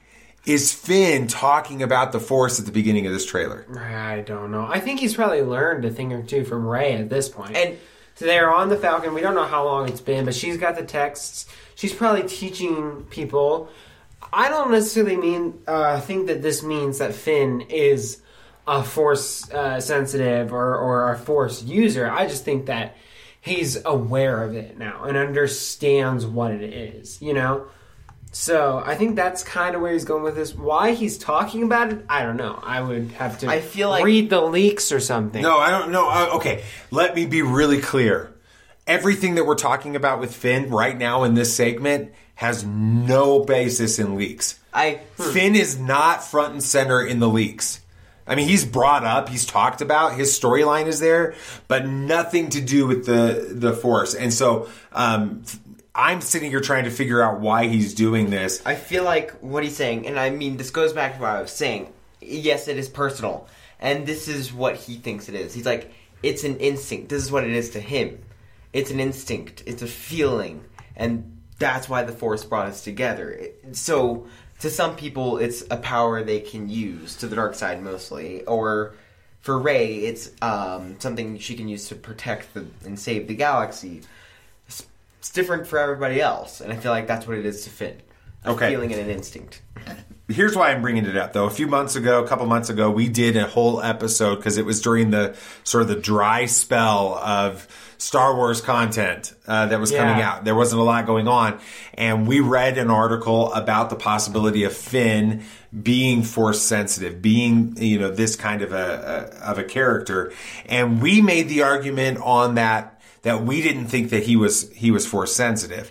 is Finn talking about the Force at the beginning of this trailer? I don't know. I think he's probably learned a thing or two from Rey at this point. And so they're on the Falcon. We don't know how long it's been, but she's got the texts. She's probably teaching people. I don't necessarily think that this means that Finn is a Force sensitive or a Force user. I just think that he's aware of it now and understands what it is, you know? So I think that's kind of where he's going with this. Why he's talking about it, I don't know. I would have to read the leaks or something. No, I don't know. Okay, let me be really clear. Everything that we're talking about with Finn right now in this segment has no basis in leaks. Finn is not front and center in the leaks. I mean, he's brought up, he's talked about, his storyline is there, but nothing to do with the Force. And so I'm sitting here trying to figure out why he's doing this. I feel like what he's saying, and I mean, this goes back to what I was saying. Yes, it is personal, and this is what he thinks it is. He's like, it's an instinct. This is what it is to him. It's an instinct. It's a feeling, and that's why the Force brought us together. So, to some people, it's a power they can use, to the dark side mostly, or for Rey, it's something she can use to protect and save the galaxy. It's different for everybody else, and I feel like that's what it is to Finn. A feeling and an instinct. Here's why I'm bringing it up, though. A couple months ago, we did a whole episode, because it was during the sort of the dry spell of Star Wars content that was coming out. There wasn't a lot going on, and we read an article about the possibility of Finn being Force sensitive, being this kind of a character, and we made the argument on that we didn't think that he was Force sensitive.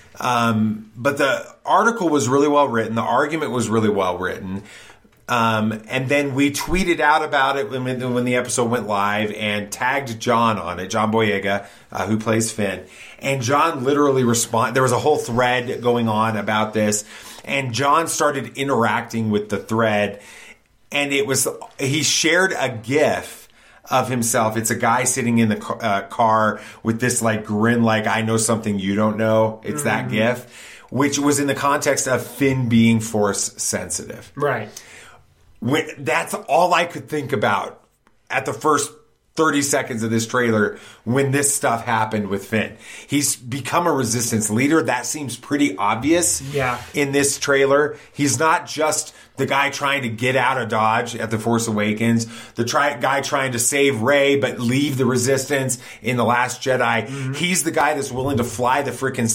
But the article was really well written. The argument was really well written. And then we tweeted out about it when the episode went live and tagged John on it, John Boyega, who plays Finn. And John literally responded. There was a whole thread going on about this. And John started interacting with the thread. And he shared a GIF of himself. It's a guy sitting in the car with this like grin, like, I know something you don't know. It's that GIF, which was in the context of Finn being Force sensitive. Right. That's all I could think about at the first 30 seconds of this trailer when this stuff happened with Finn. He's become a Resistance leader. That seems pretty obvious in this trailer. He's not just the guy trying to get out of Dodge at The Force Awakens, the guy trying to save Rey but leave the Resistance in The Last Jedi. Mm-hmm. He's the guy that's willing to fly the freaking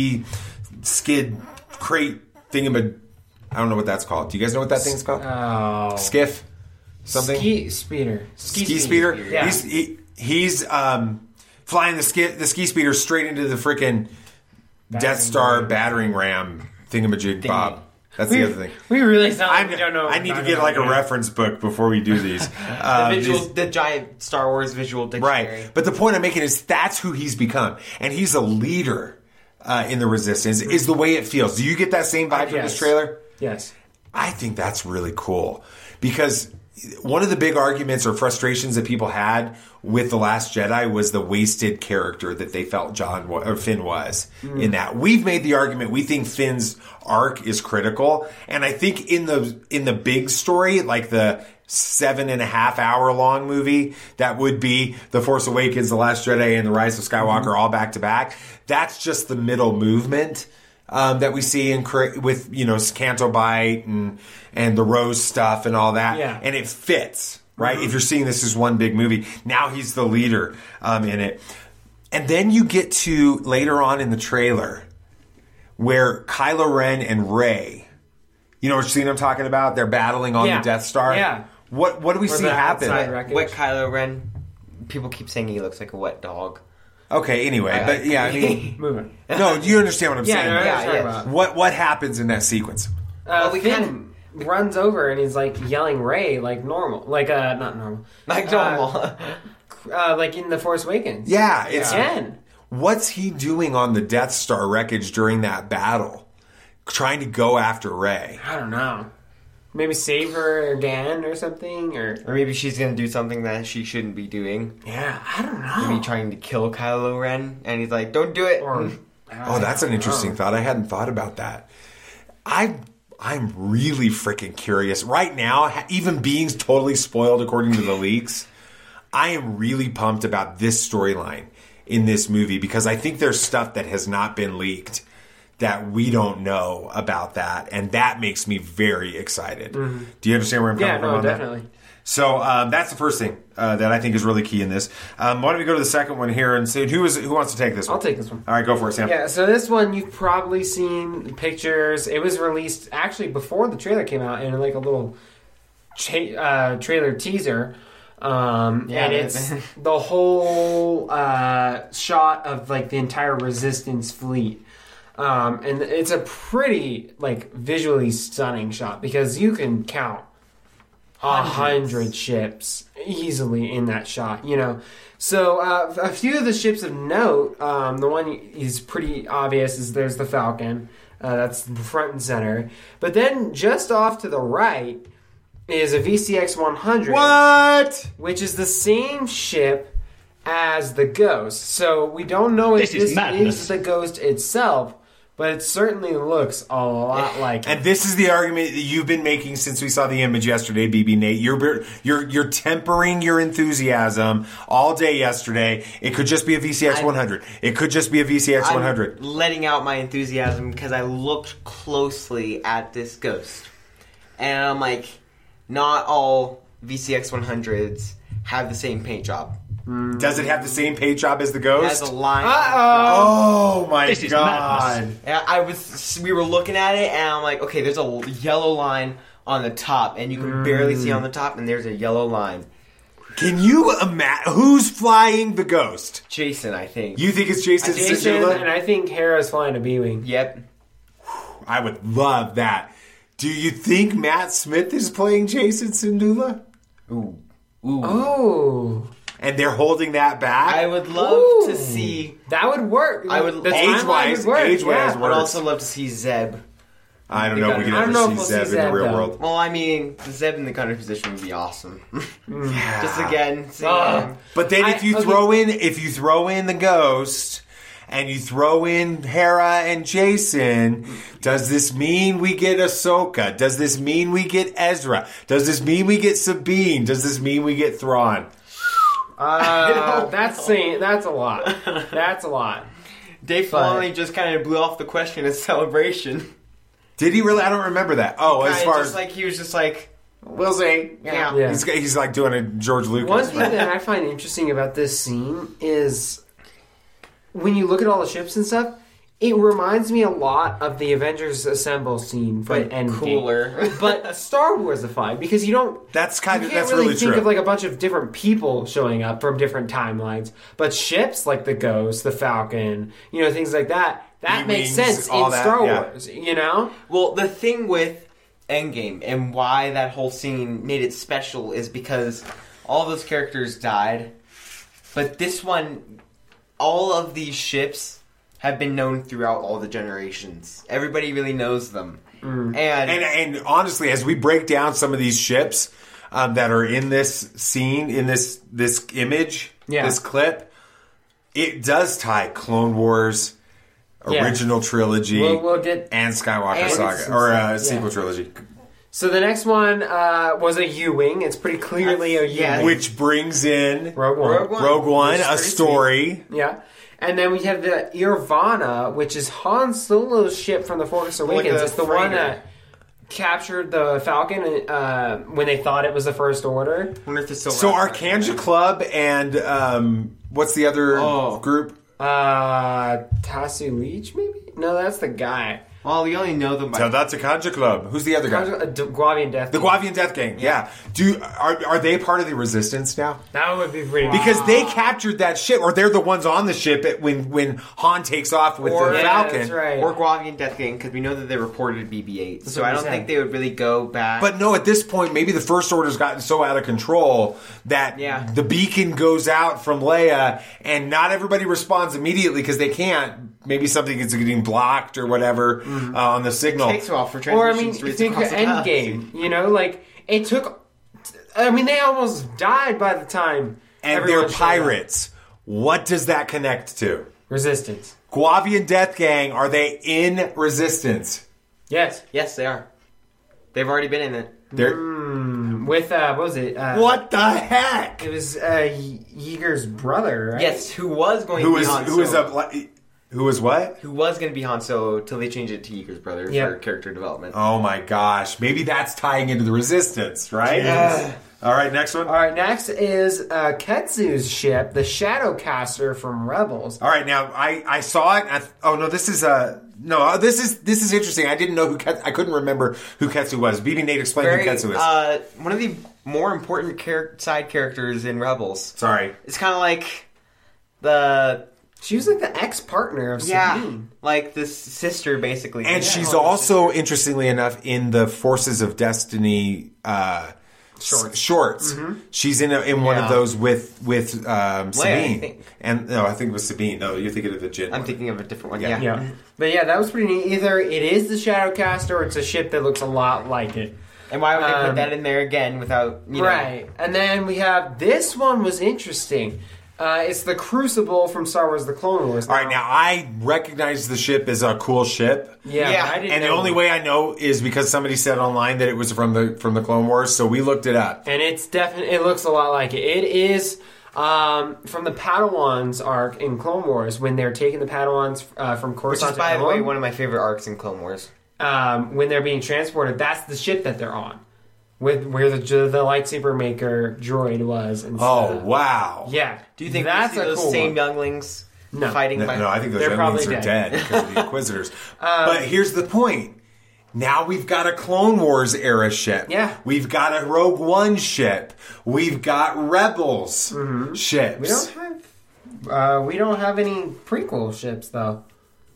skid crate thingamad. I don't know what that's called. Do you guys know what that thing's called? Oh. Skiff? Something? Ski speeder. Ski speeder? Yeah. He's flying the ski speeder straight into the freaking Death Star battering ram thingamajig bob. That's the other thing. We really sound like we don't know. I need to get like a reference book before we do these. The giant Star Wars visual dictionary. Right. But the point I'm making is that's who he's become. And he's a leader in the Resistance, is the way it feels. Do you get that same vibe from this trailer? Yes. I think that's really cool. Because one of the big arguments or frustrations that people had with The Last Jedi was the wasted character that they felt Finn was in that. We've made the argument we think Finn's arc is critical, and I think in the big story, like the 7.5 hour long movie that would be The Force Awakens, The Last Jedi, and The Rise of Skywalker all back to back, that's just the middle movement that we see with Canto Bight and the Rose stuff and all that, and it fits. Right? If you're seeing this as one big movie, now he's the leader in it. And then you get to later on in the trailer where Kylo Ren and Rey, you know what scene I'm talking about? They're battling on the Death Star. Yeah. What do we see happen? Wet Kylo Ren. People keep saying he looks like a wet dog. Okay, anyway, but yeah, I mean, moving. No, you understand what I'm saying? Yeah. What happens in that sequence? Finn runs over and he's like yelling Rey like normal, not normal, like normal, like in The Force Awakens. Yeah, it's again. What's he doing on the Death Star wreckage during that battle? Trying to go after Rey. I don't know. Maybe save her again or something, or maybe she's gonna do something that she shouldn't be doing. Yeah, I don't know. Maybe trying to kill Kylo Ren, and he's like, "Don't do it." That's an interesting thought. I hadn't thought about that. I'm really freaking curious. Right now, even being totally spoiled according to the leaks, I am really pumped about this storyline in this movie because I think there's stuff that has not been leaked that we don't know about that, and that makes me very excited. Mm-hmm. Do you understand where I'm coming from on definitely. that? So that's the first thing that I think is really key in this. Why don't we go to the second one here and see who wants to take this one? I'll take this one. All right, go for it, Sam. Yeah, so this one you've probably seen pictures. It was released actually before the trailer came out in like a little trailer teaser. And it's the whole shot of like the entire Resistance fleet. And it's a pretty like visually stunning shot because you can count 100 ships easily in that shot, you know. So a few of the ships of note, the one is pretty obvious is there's the Falcon. That's front and center. But then just off to the right is a VCX 100. What? Which is the same ship as the Ghost. So we don't know if this is the Ghost itself, but it certainly looks a lot like it. And this is the argument that you've been making since we saw the image yesterday, BB Nate. You're tempering your enthusiasm all day yesterday. It could just be a VCX 100. It could just be a VCX 100. I'm letting out my enthusiasm because I looked closely at this Ghost. And I'm like, not all VCX 100s have the same paint job. Does it have the same paint job as the Ghost? It has a line. Oh my this god! We were looking at it, and I'm like, okay, there's a yellow line on the top, and you can barely see on the top, and there's a yellow line. Can you imagine who's flying the Ghost? Jason, I think. You think it's Jason? And I think Hera's flying a B-wing. Yep. I would love that. Do you think Matt Smith is playing Jason Syndulla? Ooh. Oh. And they're holding that back? I would love to see... That would work. I would age-wise, I would also love to see Zeb. I don't know if we can ever see Zeb in the real world. Well, I mean, Zeb in the gunner position would be awesome. Yeah. Just again, but then if you throw in the Ghost and you throw in Hera and Jason, does this mean we get Ahsoka? Does this mean we get Ezra? Does this mean we get Sabine? Does this mean we get Thrawn? That's a lot. That's a lot. Dave Filoni just kind of blew off the question at Celebration. Did he really? I don't remember that. Oh, as far as he was just like, we'll see. Yeah. He's like doing a George Lucas. One thing that I find interesting about this scene is when you look at all the ships and stuff, it reminds me a lot of the Avengers Assemble scene from Endgame. Cooler. But Star Wars-ified, because you don't... That's really really think true. of like a bunch of different people showing up from different timelines. But ships like the Ghost, the Falcon, things like that, makes sense in Star Wars, you know? Well, the thing with Endgame and why that whole scene made it special is because all those characters died. But this one, all of these ships have been known throughout all the generations. Everybody really knows them. And honestly, as we break down some of these ships that are in this scene, in this image, this clip, it does tie Clone Wars, original trilogy, we'll get, and Skywalker Saga, or sequel trilogy. So the next one was a U-Wing. It's pretty clearly a U-Wing. Which brings in Rogue One, a story. Sweet. Yeah. And then we have the Irvana, which is Han Solo's ship from The Force Awakens. It's the one that captured the Falcon when they thought it was the First Order. So Arcangel Club and what's the other group? Tasu Leech, maybe? No, that's the guy. Well, we only know them by... So that's Arcangel Club. Who's the other guy? Guavian Death Gang. The Guavian Death Gang, yeah. Are they part of the Resistance now? That would be pretty... Because they captured that ship, or they're the ones on the ship when Han takes off with the Falcon. That's right. Or Guavian Death Gang, because we know that they reported BB-8. So I don't think they would really go back. But no, at this point, maybe the First Order's gotten so out of control that the beacon goes out from Leia, and not everybody responds immediately because they can't. Maybe something is getting blocked or whatever on the signal. It takes a while for transmissions to reach think of Endgame. It took... I mean, they almost died by the time... And they're pirates. What does that connect to? Resistance. Guavian Death Gang, are they in Resistance? Yes. Yes, they are. They've already been in it. With, what was it? What the heck? It was Yeager's brother, right? Yes, who was going to be Han Solo. Who was what? Who was going to be Han Solo till they changed it to Yeager's brother for character development. Oh my gosh. Maybe that's tying into the Resistance, right? All right, next one. All right, next is Ketsu's ship, the Shadowcaster from Rebels. All right, now I saw it. This is interesting. I didn't know who I couldn't remember who Ketsu was. BB Nate, explain who Ketsu is. One of the more important side characters in Rebels. Sorry, it's kind of like she was like the ex-partner of Sabine. Like this sister, basically. And she's also, interestingly enough, in the Forces of Destiny shorts. Mm-hmm. She's in one of those with Sabine. I think. And no, I think it was Sabine. No, you're thinking of the Jin. I'm thinking of a different one. Yeah. But yeah, that was pretty neat. Either it is the Shadowcaster or it's a ship that looks a lot like it. And why would they put that in there again without, Right. And then we have, this one was interesting. It's the Crucible from Star Wars The Clone Wars. All right, now I recognize the ship as a cool ship. Yeah. I didn't and the know only way I know is because somebody said online that it was from the Clone Wars, so we looked it up. And it's it looks a lot like it. It is from the Padawans arc in Clone Wars when they're taking the Padawans from Coruscant. Which is, by the way, one of my favorite arcs in Clone Wars. When they're being transported, that's the ship that they're on. Where the lightsaber maker droid was. And wow. Yeah. Do you think that's those cool same one. younglings fighting? No, I think those younglings are dead because of the Inquisitors. But here's the point. Now we've got a Clone Wars era ship. Yeah. We've got a Rogue One ship. We've got Rebels ships. We don't have any prequel ships though.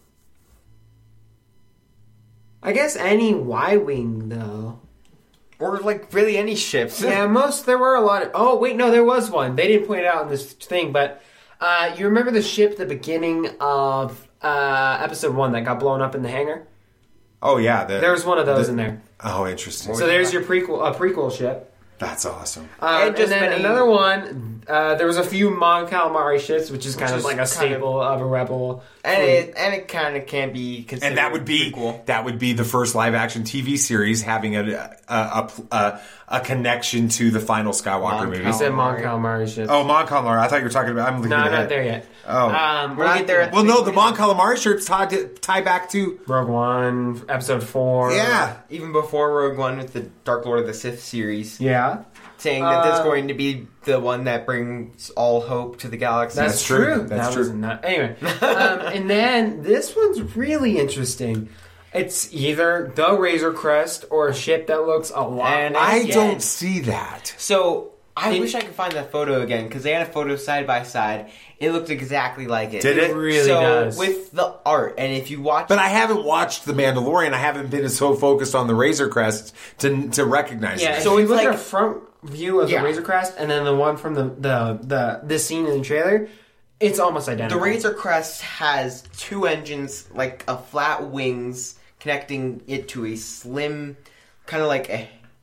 I guess any Y-wing though. Or, like, really any ships. Yeah, there were a lot of... Oh, wait, no, there was one. They didn't point it out in this thing, but you remember the ship at the beginning of Episode 1 that got blown up in the hangar? Oh, yeah. There was one of those in there. Oh, interesting. So there's your prequel ship. That's awesome. And then another one, there was a few Mon Calamari ships, which is kind of like a staple of a Rebel. And it kind of can be considered and that would be the first live action TV series having a connection to the final Skywalker movie. You said Mon Calamari ships. Oh, Mon Calamari. I thought you were talking about. I'm looking ahead. Not there yet. Oh, we're not there. Well, no, the Mon Calamari ships tie back to Rogue One, Episode 4. Yeah, even before Rogue One with the Dark Lord of the Sith series. Yeah, saying that this is going to be the one that brings all hope to the galaxy. That's true. That's true. Anyway, and then this one's really interesting. It's either the Razor Crest or a ship that looks a lot. I don't see that. So I wish I could find that photo again because they had a photo side by side. It looked exactly like it. Did it? Really does. With the art, and if you watch, but I haven't watched The Mandalorian. I haven't been so focused on the Razor Crest to recognize it. So it's like a front view of the Razor Crest, and then the one from this scene in the trailer. It's almost identical. The Razor Crest has two engines, like a flat wings, connecting it to a slim, kind of like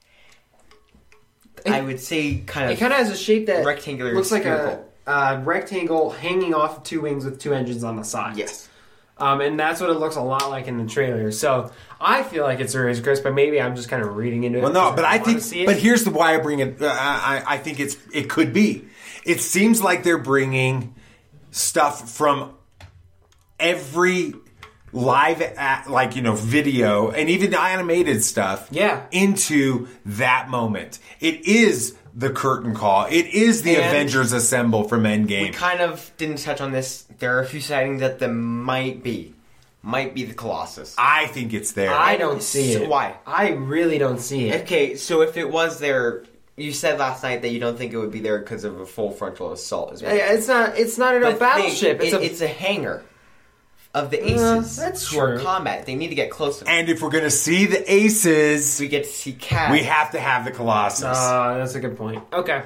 I would say kind of. It kind of has a shape that rectangular. Looks like a rectangle hanging off of two wings with two engines on the side. Yes. And that's what it looks a lot like in the trailer. So I feel like it's a Razor Crest, but maybe I'm just kind of reading into it. Well, no, but I think. But here's why I bring it. I think it could be. It seems like they're bringing stuff from every live video and even animated stuff into that moment. It is the curtain call. It is the Avengers Assemble from Endgame. We kind of didn't touch on this. There are a few sightings that there might be the Colossus. I think it's there. I don't see it. Why? I really don't see it. Okay, so if it was there, you said last night that you don't think it would be there because of a full frontal assault. It's not a battleship. It's a hangar of the Aces who are combat. They need to get closer. And if we're going to see the Aces, we get to see Cat. We have to have the Colossus. That's a good point. Okay.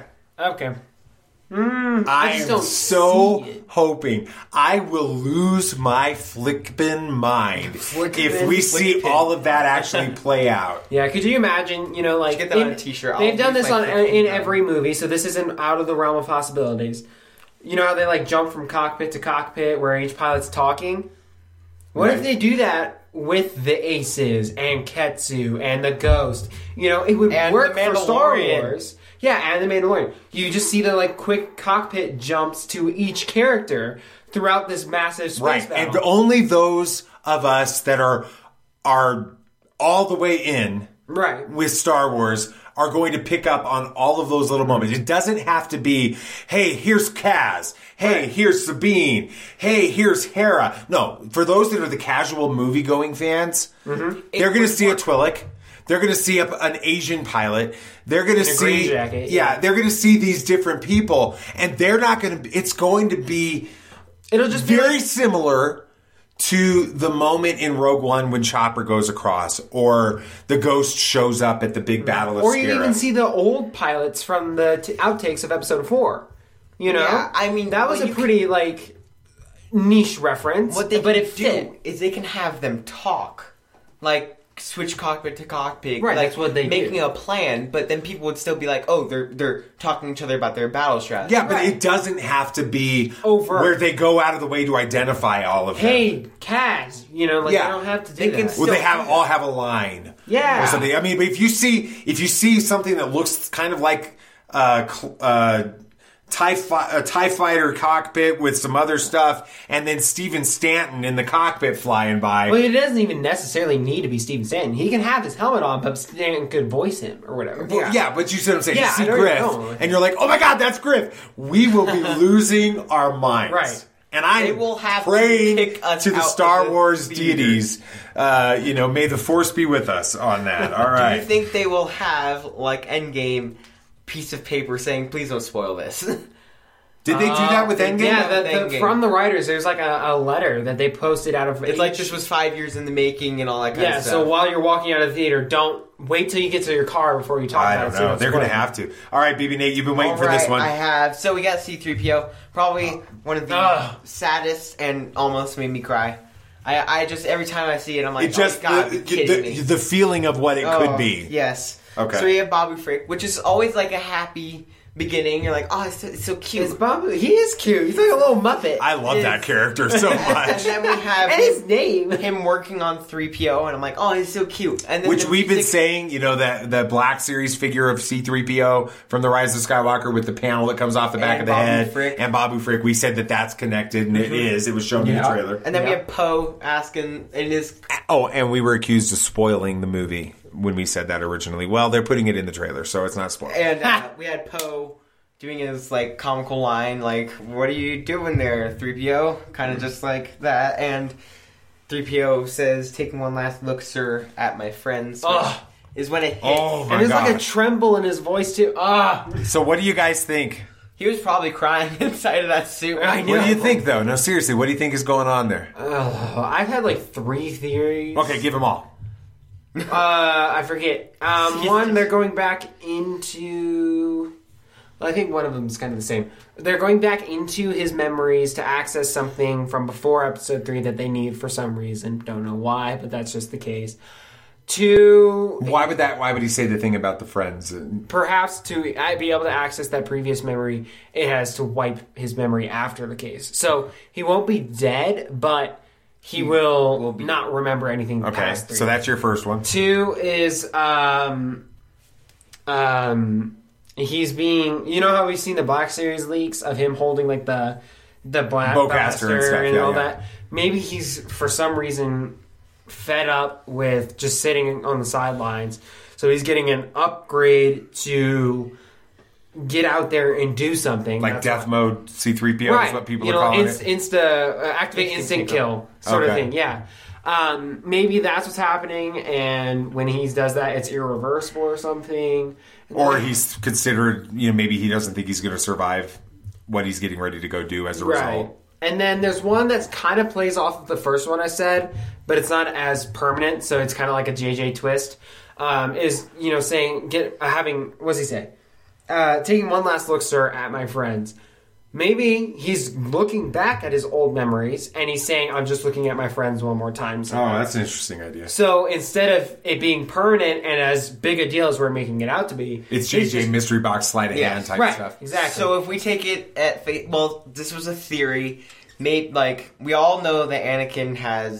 I am so hoping I will lose my flippin' mind if we see all of that actually play out. Yeah, could you imagine, get that on a t-shirt. They've done this in every movie, so this isn't out of the realm of possibilities. You know how they jump from cockpit to cockpit where each pilot's talking? What if they do that with the Aces and Ketsu and the Ghost. You know, it would And work the for Star Mandalorian. Wars. Yeah, and the Mandalorian. You just see the like quick cockpit jumps to each character throughout this massive space Right, battle. and only those of us that are all the way in right with Star Wars are going to pick up on all of those little moments. It doesn't have to be, hey, here's Kaz. Hey, here's Sabine. Hey, here's Hera. No, for those that are the casual movie-going fans, they're going to see a Twi'lek. They're going to see an Asian pilot. They're going to In a green see, jacket, they're going to see these different people, and they're not going to. It's going to be. It'll just very be similar to the moment in Rogue One when Chopper goes across, or the Ghost shows up at the big battle of or you Scarif. even see the old pilots from the outtakes of Episode 4. You know, Yeah, I mean, that was well, a pretty like niche reference. What they but can it do fit. is they can have them talk, like switch cockpit to cockpit, Right, like that's what they making do. a plan. But then people would still be like, "Oh, they're talking to each other about their battle strategy." Yeah, but it doesn't have to be Overt. where they go out of the way to identify all of them. Hey, Kaz, you know, like Yeah. they don't have to do They can that. Well, they all have a line, Yeah. or something. I mean, but if you see something that looks kind of like TIE fighter cockpit with some other stuff, and then Steven Stanton in the cockpit flying by. Well, it doesn't even necessarily need to be Steven Stanton. He can have his helmet on, but Stanton could voice him or whatever. Well, yeah, but you see what I'm saying. Yeah, you see I know Griff, what you're going. and you're like, oh my god, that's Griff. We will be losing our minds. Right. And I They am will have to praying kick us to the out Star of the Wars theater. deities, may the Force be with us on that. All Do right. you think they will have like Endgame piece of paper saying, "Please don't spoil this"? Did they do that with Endgame? Yeah, Endgame. from the writers, there's like a letter that they posted out of. It's like this was 5 years in the making and all that kind Yeah, of stuff. so while you're walking out of the theater, don't wait till you get to your car before you talk I about don't it. so know. They're going to spoil it. have to. All right, BB Nate, you've been waiting for All this right, one. I have. So we got C-3PO. Probably one of the saddest and almost made me cry. I just, every time I see it, I'm like, It just oh, God, be kidding me. the feeling of what it could be. Yes. Okay. So we have Babu Frick, which is always like a happy beginning. You're like, oh, it's so cute. It's Babu. He is cute. He's like a little Muppet. I love that character so And much. then we have And his name. him working on 3PO, and I'm like, oh, he's so cute. And then Which the we've been music- saying, that the Black Series figure of C-3PO from The Rise of Skywalker with the panel that comes off the back And of the Babu head. Frick. And Babu Frick. We said that's connected, and it is. It was shown in the trailer. And then we have Poe asking, and his Oh, and we were accused of spoiling the movie when we said that originally. Well, they're putting it in the trailer, so it's not spoiled. and we had Poe doing his like comical line, like, "What are you doing there, 3PO?" Kind of just like that. And 3PO says, "Taking one last look, sir, at my friends." Which is when it hit. Oh, my And there's like a gosh. tremble in his voice too. So what do you guys think? He was probably crying inside of that suit. I know. What do you think, though? No, seriously, what do you think is going on there? I've had like 3 theories. Okay, give them all. I forget. One, they're going back into. Well, I think one of them is kind of the same. They're going back into his memories to access something from before Episode 3 that they need for some reason. Don't know why, but that's just the case. 2, Why would he say the thing about the friends? perhaps to be able to access that previous memory, it has to wipe his memory after the case. So he won't be dead, but he will not remember anything Okay, past 3. so that's your first one. 2 is he's being, you know how we've seen the Black Series leaks of him holding like the black Bowcaster blaster and stuff, and yeah, all yeah. that. Maybe he's for some reason fed up with just sitting on the sidelines, so he's getting an upgrade to get out there and do something. Like That's death mode C-3PO right. is what people you are know, calling it? activate instant kill sort of Okay. thing. Yeah. Maybe that's what's happening, and when he does that, it's irreversible or something. Or he's considered, maybe he doesn't think he's going to survive what he's getting ready to go do as a result. And then there's one that's kind of plays off of the first one I said, but it's not as permanent, so it's kind of like a JJ twist. Saying, what's he say? Taking one last look, sir, at my friends. Maybe he's looking back at his old memories, and he's saying, I'm just looking at my friends one more time. Oh, that's an interesting idea. So instead of it being permanent and as big a deal as we're making it out to be, It's JJ mystery box sleight of hand type stuff. Exactly. So if we take it at face, well, this was a theory. Maybe, like, we all know that Anakin has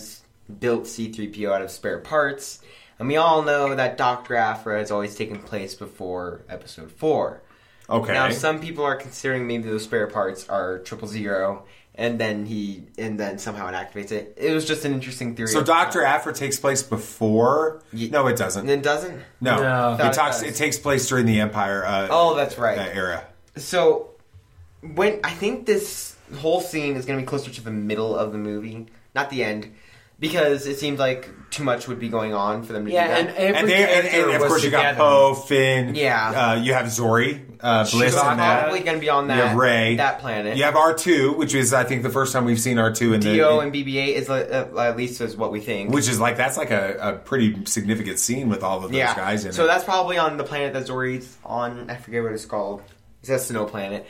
built C-3PO out of spare parts. And we all know that Dr. Aphra has always taken place before Episode 4. Okay. Now, some people are considering maybe those spare parts are 000, and then somehow it activates it. It was just an interesting theory. So Dr. Aphra takes place before? No, it doesn't. It doesn't? No. It takes place during the Empire that's right. era. So, I think this whole scene is going to be closer to the middle of the movie, not the end. Because it seemed like too much would be going on for them to do that. And of course you got Poe, Finn. Yeah. You have Zori, Bliss She's on that. probably going to be on that. You have Rey. That planet. You have R2, which is I think the first time we've seen R2 in D-O and BB-8 is at least is what we think. Which is that's a pretty significant scene with all of those guys in it. So that's probably on the planet that Zori's on. I forget what it's called. It's a snow planet.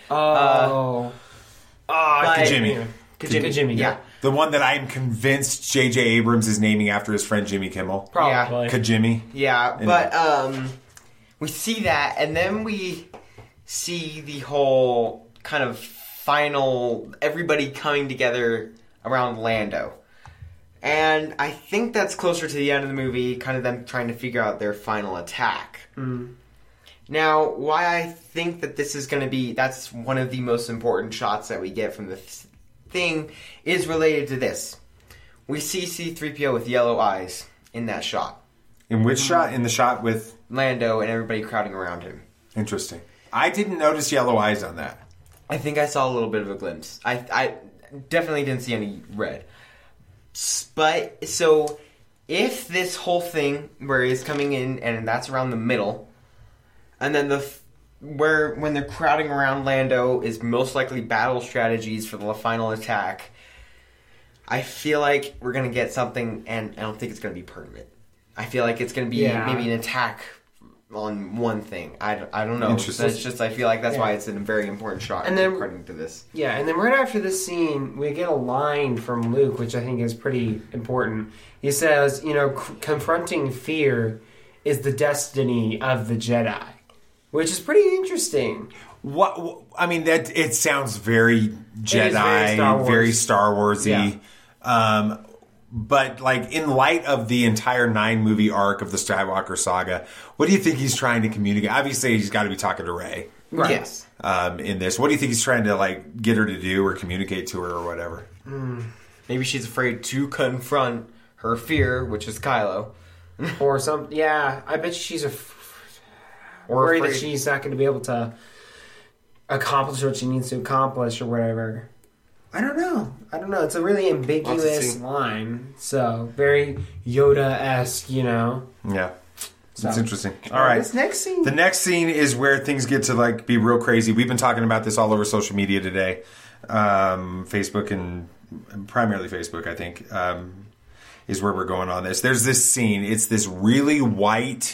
Kijimi. Kijimi, yeah. The one that I'm convinced J.J. Abrams is naming after his friend Jimmy Kimmel. Probably. Kijimi. Yeah, but we see that, and then we see the whole kind of final, everybody coming together around Lando. And I think that's closer to the end of the movie, kind of them trying to figure out their final attack. Now, why I think that this is going to be, that's one of the most important shots that we get from the thing is related to this. We see C-3PO with yellow eyes in that shot. In which shot? In the shot with Lando and everybody crowding around him. Interesting. I didn't notice yellow eyes on that. I think I saw a little bit of a glimpse. I definitely didn't see any red. But, so, if this whole thing where he's coming in and that's around the middle, and then when they're crowding around Lando is most likely battle strategies for the final attack, I feel like we're going to get something, and I don't think it's going to be permanent. I feel like it's going to be maybe an attack on one thing. I don't know. It's just, I feel like that's why it's a very important shot according to this. Yeah, and then right after this scene, we get a line from Luke, which I think is pretty important. He says, confronting fear is the destiny of the Jedi. Which is pretty interesting. I mean, that it sounds very Jedi, very Star Warsy. Yeah. But in light of the entire 9-movie arc of the Skywalker saga, what do you think he's trying to communicate? Obviously, he's got to be talking to Rey. Right. Yes. In this, what do you think he's trying to get her to do or communicate to her or whatever? Maybe she's afraid to confront her fear, which is Kylo, or some. Yeah, I bet she's worried that she's not going to be able to accomplish what she needs to accomplish or whatever. I don't know. It's a really ambiguous line. So, very Yoda-esque, Yeah. That's interesting. All right. This next scene. The next scene is where things get to be real crazy. We've been talking about this all over social media today. Facebook and primarily Facebook, I think, is where we're going on this. There's this scene. It's this really white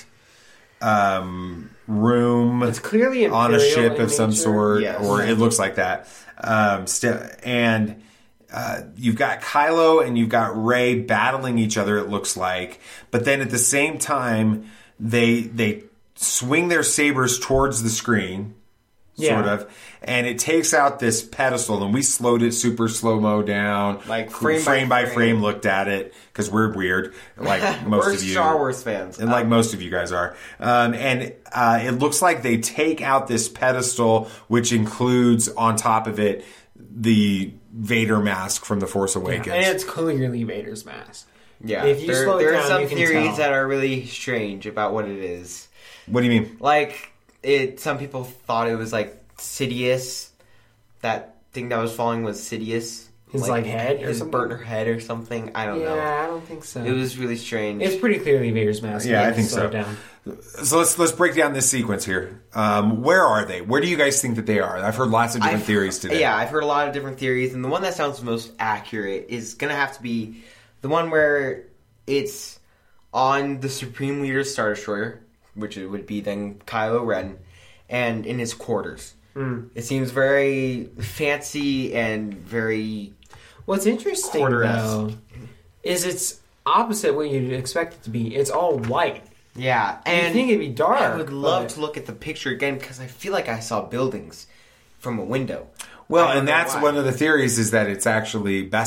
room. It's clearly on a ship of some sort, or it looks like that. And you've got Kylo and you've got Rey battling each other, it looks like. But then at the same time, they swing their sabers towards the screen, sort of, and it takes out this pedestal, and we slowed it super slow-mo down, frame by frame looked at it, because we're weird, like most of you. We're Star Wars fans. And like most of you guys are. And it looks like they take out this pedestal, which includes, on top of it, the Vader mask from The Force Awakens. And it's clearly Vader's mask. Yeah. If you slow it there down, are some you can theories tell. that are really strange about what it is. What do you mean? Some people thought it was Sidious. That thing that was falling was Sidious. His head? His burnt her head or something. I don't know. Yeah, I don't think so. It was really strange. It's pretty clearly Vader's mask. Yeah, I think so. So let's break down this sequence here. Where are they? Where do you guys think that they are? I've heard lots of different theories today. Yeah, I've heard a lot of different theories, and the one that sounds most accurate is going to have to be the one where it's on the Supreme Leader's Star Destroyer, which it would be then Kylo Ren, and in his quarters. It seems very fancy and very... What's interesting, though, is it's opposite what you'd expect it to be. It's all white. Yeah. And you think it'd be dark. I would love to look at the picture again, because I feel like I saw buildings from a window. Well, and that's one of the theories, is that it's actually Bespin.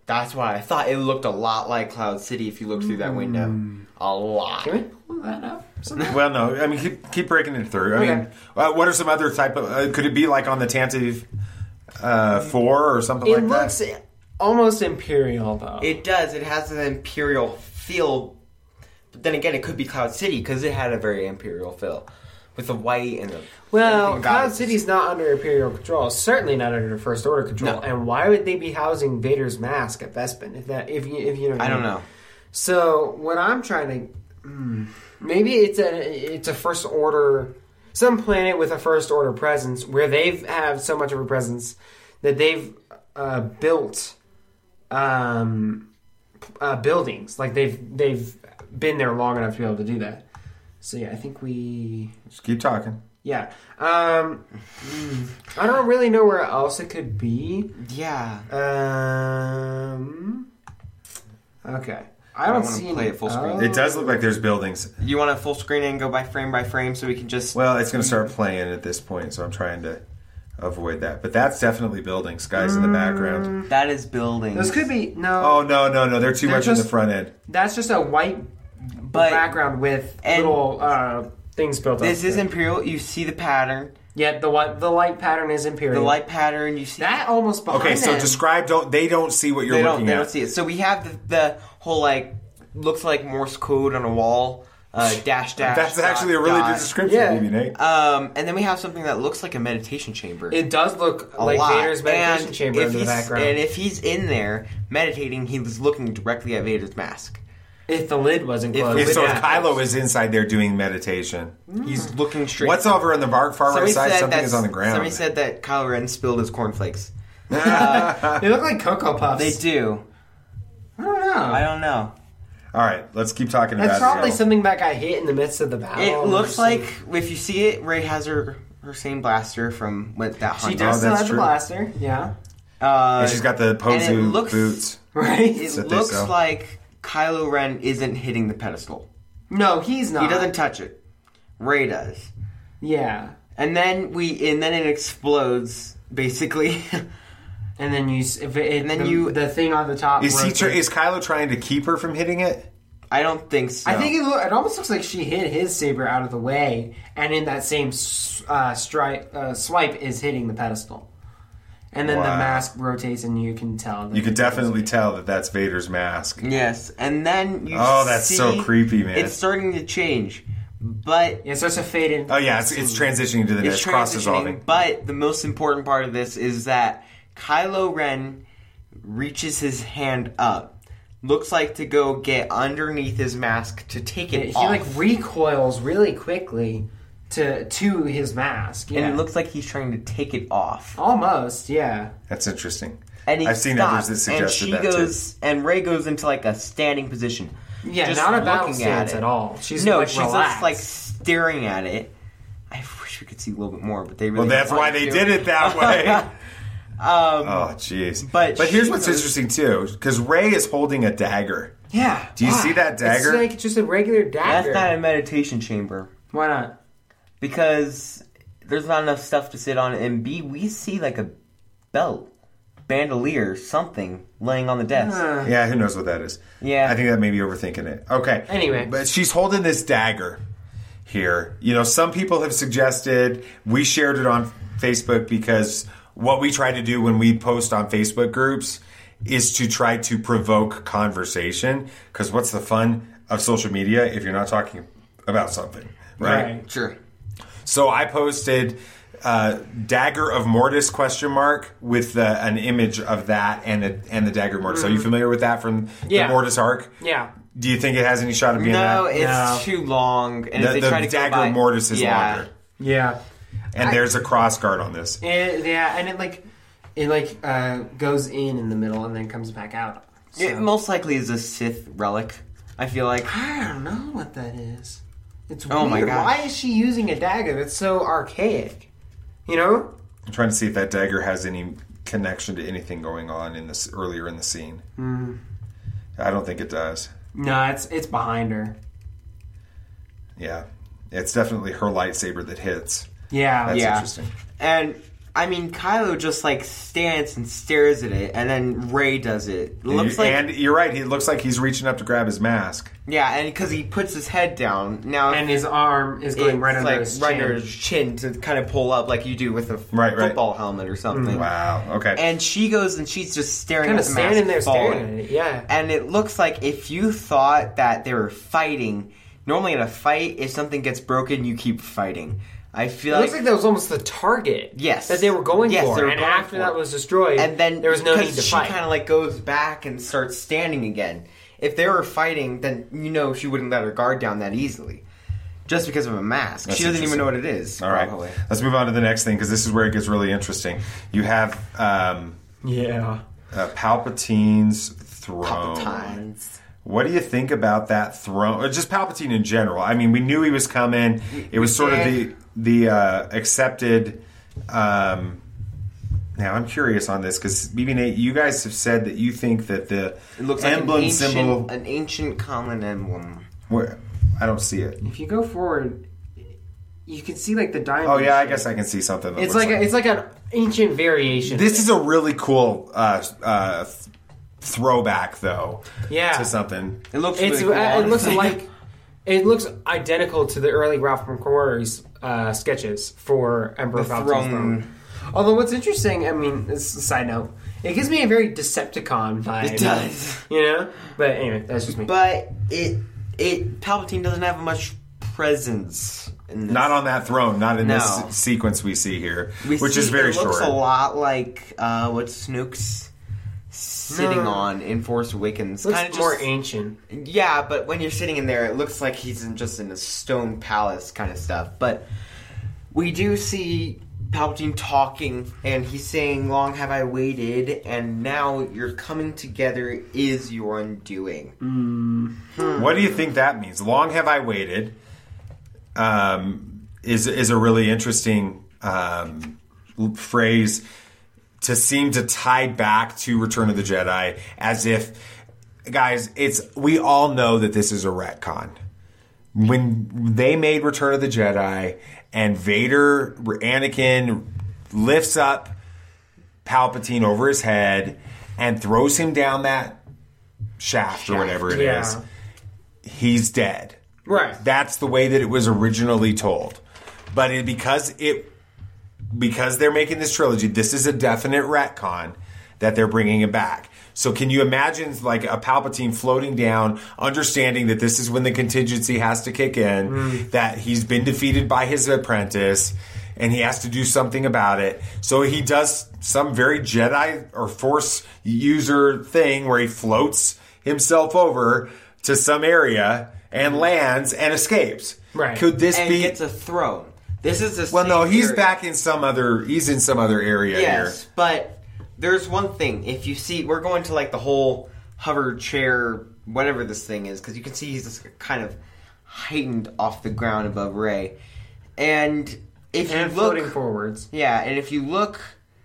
That's why I thought it looked a lot like Cloud City if you look through that window. A lot. Can we pull that up? Well, no. I mean, keep breaking it through. I mean, what are some other type of... could it be like on the Tantive 4 or something like that? It looks almost Imperial, though. It does. It has an Imperial feel. But then again, it could be Cloud City because it had a very Imperial feel. With the white and the... Well, Cloud City's not under Imperial control. Certainly not under First Order control. No. And why would they be housing Vader's mask at Bespin? If you know what I don't know. So what I'm trying to... maybe it's a First Order... Some planet with a First Order presence where they have so much of a presence that they've built buildings. Like they've been there long enough to be able to do that. So yeah, I think we... Just keep talking. Yeah. I don't really know where else it could be. Yeah. Okay. I don't see play it full screen. It does look like there's buildings. You want to full screen and go by frame so we can just... Well, it's going to start playing at this point, so I'm trying to avoid that. But that's definitely buildings. Guys in the background. That is buildings. Those could be... No. Oh, no. They're too much in the front end. That's just a white background with little things built up. This is Imperial. You see the pattern. Yeah, the light pattern is Imperial. The light pattern, you see... That almost behind Okay, so them. describe... They don't see what you're looking at. They don't see it. So we have the whole, like... Looks like Morse code on a wall. Dash. That's actually a really good description, maybe, Nate. And then we have something that looks like a meditation chamber. It does look like Vader's meditation chamber in the background. And if he's in there meditating, he was looking directly at Vader's mask. If the lid wasn't closed. If Kylo is inside there doing meditation. He's looking straight. What's over on the far right side? Something is on the ground. Somebody said that Kylo Ren spilled his cornflakes. They look like Cocoa Puffs. They do. I don't know. All right, let's keep talking about it. That's probably something that got hit in the midst of the battle. It looks like, if you see it, Rey has her same blaster from that hunt. She does still have the blaster, yeah. And she's got the Pozu boots. Right? It looks like Kylo Ren isn't hitting the pedestal. No, he's not. He doesn't touch it. Rey does. Yeah. And then it explodes, basically. And then the thing on the top. Is Kylo trying to keep her from hitting it? I don't think so. I think it almost looks like she hit his saber out of the way, and in that same swipe is hitting the pedestal. And then the mask rotates, and you can tell. You can definitely tell that that's Vader's mask. Yes, and then you that's so creepy, man. It's starting to change, but it starts to fade in. Oh yeah, it's transitioning to the next cross-dissolving. But the most important part of this is that Kylo Ren reaches his hand up, looks like to go get underneath his mask to take it off. He like recoils really quickly to his mask. Yeah. And it looks like he's trying to take it off. Almost, yeah. That's interesting. And I've seen others that suggested that too. And Rey goes into like a standing position. Yeah, just not a battle stance at all. She's relaxed. Just like staring at it. I wish we could see a little bit more, but they really. Well, that's why they did it that way. Oh, jeez. But here's what's interesting, too, because Rey is holding a dagger. Yeah. Do you see that dagger? It's like just a regular dagger. That's not a meditation chamber. Why not? Because there's not enough stuff to sit on, and B, we see like a belt, bandolier, something laying on the desk. Yeah, who knows what that is. Yeah. I think that may be overthinking it. Okay. Anyway. But she's holding this dagger here. You know, some people have suggested, we shared it on Facebook because what we try to do when we post on Facebook groups is to try to provoke conversation. Because what's the fun of social media if you're not talking about something, right? Sure. So I posted Dagger of Mortis ? With an image of that and the Dagger of Mortis. Are you familiar with that from the Mortis arc? Yeah. Do you think it has any shot of being that? No, it's too long. And if they try to Dagger of Mortis is longer. Yeah. And there's a cross guard on this. And it goes in the middle and then comes back out. So. It most likely is a Sith relic, I feel like. I don't know what that is. It's weird. Oh my God. Why is she using a dagger that's so archaic? You know? I'm trying to see if that dagger has any connection to anything going on in this earlier in the scene. I don't think it does. No, it's behind her. Yeah. It's definitely her lightsaber that hits. Yeah. That's interesting. And I mean, Kylo just like stands and stares at it, and then Rey does it. And you're right. It looks like he's reaching up to grab his mask. Yeah, and because he puts his head down now, and his arm is going right under his chin to kind of pull up like you do with a football helmet or something. Wow. Okay. And she goes and she's just staring kind at of the mask, standing there staring at it. Yeah. And it looks like if you thought that they were fighting, normally in a fight, if something gets broken, you keep fighting. I feel looks like that was almost the target. Yes, that they were going for. They were and going after for that was destroyed, and then there was no need to fight. She kind of like goes back and starts standing again. If they were fighting, then she wouldn't let her guard down that easily, just because of a mask. That's she doesn't even know what it is. All right, let's move on to the next thing because this is where it gets really interesting. You have Palpatine's throne. What do you think about that throne? Or just Palpatine in general. I mean, we knew he was coming. It was sort of the accepted... now, I'm curious on this, because BB-8, you guys have said that you think that the it looks emblem like symbol... an ancient common emblem. Where? I don't see it. If you go forward, you can see like the diamond. Oh, yeah, I guess I can see something. It's like an ancient variation. This is a really cool... throwback though to something. It looks it looks identical to the early Ralph McQuarrie's sketches for Emperor Palpatine's throne. Although what's interesting, I mean, this is a side note, it gives me a very Decepticon vibe. It does, But anyway, that's just me. But Palpatine doesn't have much presence. Not on that throne. Not in this sequence we see here, which is very short. It looks a lot like what Snoke's sitting on in Force Awakens. Looks kind of more ancient. Yeah, but when you're sitting in there, it looks like he's just in a stone palace kind of stuff. But we do see Palpatine talking, and he's saying, "Long have I waited, and now your coming together is your undoing." What do you think that means? Long have I waited is a really interesting phrase to seem to tie back to Return of the Jedi, as if, guys, we all know that this is a retcon. When they made Return of the Jedi and Anakin lifts up Palpatine over his head and throws him down that shaft or whatever it is, he's dead. Right. That's the way that it was originally told. But because they're making this trilogy, this is a definite retcon that they're bringing it back. So can you imagine like a Palpatine floating down, understanding that this is when the contingency has to kick in, that he's been defeated by his apprentice, and he has to do something about it. So he does some very Jedi or Force user thing where he floats himself over to some area and lands and escapes. Right. Could this and be... gets a throne. This is the well, no, he's area. back in some other... He's in some other area here. Yes, but there's one thing. If you see... We're going to like the whole hover chair, whatever this thing is, because you can see he's just kind of heightened off the ground above Rey. And if you look... floating forwards. Yeah, and if you look...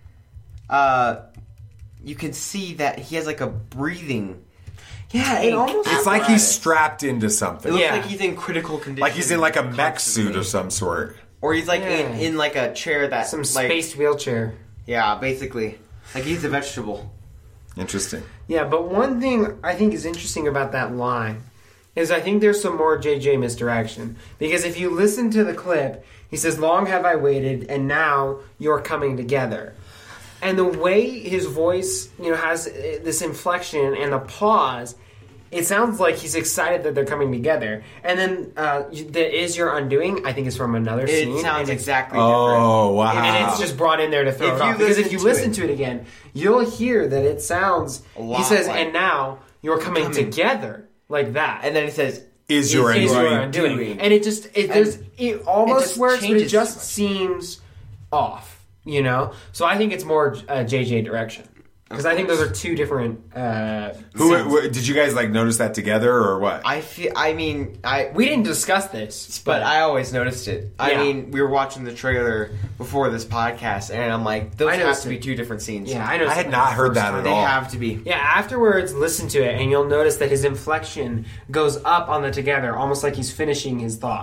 you can see that he has like a breathing... Yeah, it almost... It's like he's strapped into something. It looks like he's in critical condition. Like he's in like a mech suit of some sort. Or he's like in like a chair that... Some spaced wheelchair. Yeah, basically. Like he's a vegetable. Interesting. Yeah, but one thing I think is interesting about that line is I think there's some more JJ misdirection. Because if you listen to the clip, he says, "Long have I waited, and now you're coming together." And the way his voice, has this inflection and the pause, it sounds like he's excited that they're coming together. And then the "is your undoing," I think, is from another scene. It sounds exactly different. Oh, wow. And it's just brought in there to throw it off. Because if you listen to it again, you'll hear that it sounds... He says, "And now you're coming together," like that. And then he says, "Is your undoing." And it almost works, but it just seems off. So I think it's more JJ direction, because I think those are two different. Did you guys notice that together or what? We didn't discuss this, but I always noticed it. I mean, we were watching the trailer before this podcast, and I'm like, those have to be two different scenes. Yeah, I know. I had not heard that at all. They have to be. Yeah, afterwards, listen to it, and you'll notice that his inflection goes up on the together, almost like he's finishing his thought.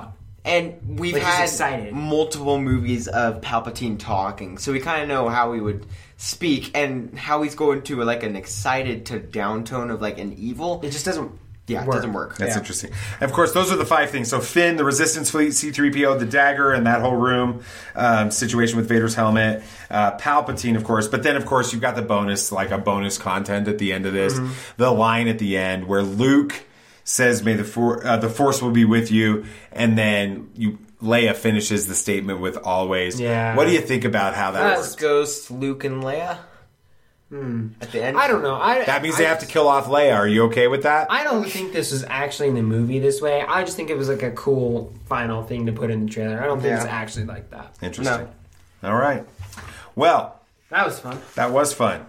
And we've Like, he's had excited. multiple movies of Palpatine talking, so we kind of know how he would speak and how he's going to like an excited to down tone of like an evil. It just doesn't. Yeah, it doesn't work. That's interesting. And of course, those are the 5 things. So Finn, the Resistance Fleet, C-3PO, the dagger, and that whole room situation with Vader's helmet. Palpatine, of course. But then, of course, you've got the bonus, like a bonus content at the end of this. Mm-hmm. The line at the end where Luke says, "May the Force will be with you," and then Leia finishes the statement with "always." Yeah. What do you think about how that works? Ghost Luke and Leia. At the end, I don't know. That means they have to kill off Leia. Are you okay with that? I don't think this was actually in the movie this way. I just think it was like a cool final thing to put in the trailer. I don't think it's actually like that. Interesting. No. All right. Well, that was fun. That was fun.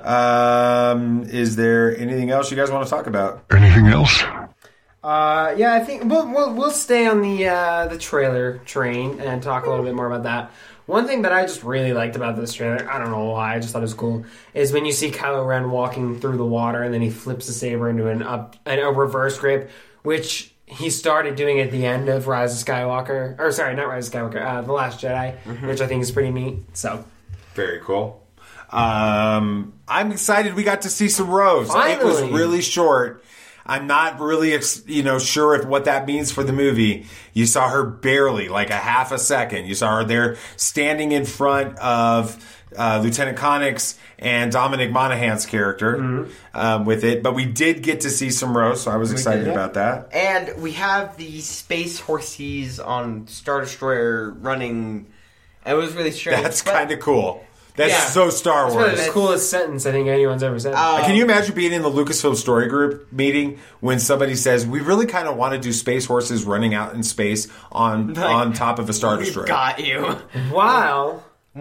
Is there anything else you guys want to talk about? Anything else? Yeah, I think we'll stay on the trailer train and talk a little bit more about that. One thing that I just really liked about this trailer, I don't know why, I just thought it was cool, is when you see Kylo Ren walking through the water and then he flips the saber into a reverse grip, which he started doing at the end of Rise of Skywalker. Or sorry, not Rise of Skywalker, The Last Jedi, which I think is pretty neat. So very cool. I'm excited we got to see some Rose. Finally. It was really short. I'm not really, sure if what that means for the movie. You saw her barely, like a half a second. You saw her there standing in front of Lieutenant Connix and Dominic Monaghan's character with it. But we did get to see some Rose, so I was excited about that. And we have the space horses on Star Destroyer running. It was really strange. That's kind of cool. That's so Star Wars. That's probably the coolest sentence I think anyone's ever said. Can you imagine being in the Lucasfilm Story Group meeting when somebody says, "We really kind of want to do space horses running out in space on top of a Star Destroyer"? We got you. While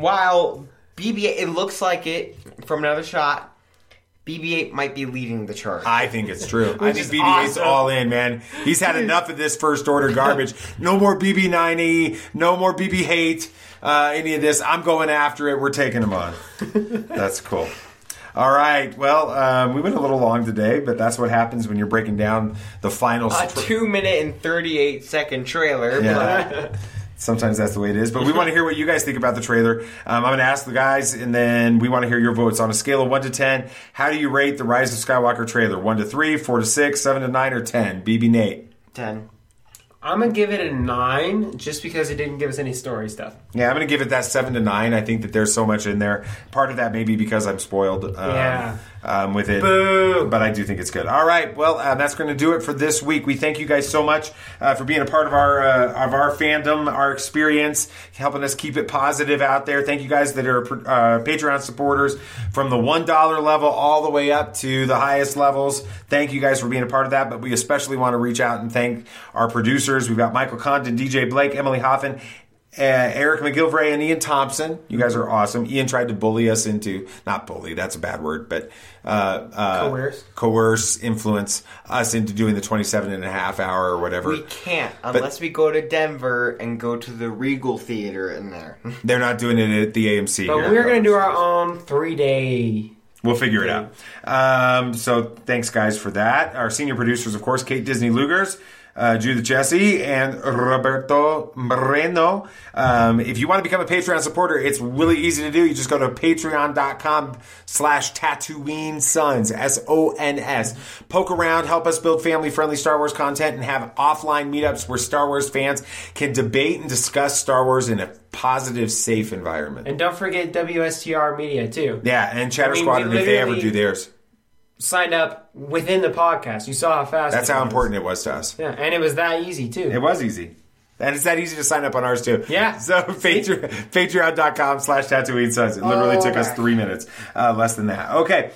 BB-8, it looks like it from another shot. BB-8 might be leading the charge. I think it's true. I think BB-8's all in, man. He's had enough of this First Order garbage. No more BB-9E. No more BB-hate. Any of this. I'm going after it. We're taking him on. That's cool. All right. Well, we went a little long today, but that's what happens when you're breaking down the final... 2 minute and 38 second trailer. Yeah. Sometimes that's the way it is. But we want to hear what you guys think about the trailer. I'm going to ask the guys, and then we want to hear your votes. On a scale of 1 to 10, how do you rate the Rise of Skywalker trailer? 1 to 3, 4 to 6, 7 to 9, or 10? BB Nate. 10. I'm going to give it a 9 just because it didn't give us any story stuff. Yeah, I'm going to give it that 7 to 9. I think that there's so much in there. Part of that may be because I'm spoiled with it. Boo. But I do think it's good. All right. Well, that's going to do it for this week. We thank you guys so much for being a part of our fandom, our experience, helping us keep it positive out there. Thank you guys that are Patreon supporters from the $1 level all the way up to the highest levels. Thank you guys for being a part of that. But we especially want to reach out and thank our producers. We've got Michael Condon, DJ Blake, Emily Hoffman, Eric McGilvray, and Ian Thompson. You guys are awesome. Ian tried to bully us into, not bully, that's a bad word, but coerce, influence us into doing the 27.5 hour or whatever. We can't unless we go to Denver and go to the Regal Theater in there. They're not doing it at the AMC. But we're going to do our own 3-day... We'll figure it out. So thanks, guys, for that. Our senior producers, of course, Kate Disney Lugers, Judith Jesse, and Roberto Moreno. If you want to become a Patreon supporter, it's really easy to do. You just go to patreon.com/Tatooine Sons, SONS. Poke around, help us build family-friendly Star Wars content, and have offline meetups where Star Wars fans can debate and discuss Star Wars in a positive, safe environment. And don't forget WSTR Media, too. Yeah, and Chatter Squadron, if they ever do theirs. Signed up within the podcast. You saw how fast That's how important it was to us. Yeah, and it was that easy, too. It was easy. And it's that easy to sign up on ours, too. Yeah. So, patreon.com/Tatooine Sons. It literally took us 3 minutes. Less than that. Okay.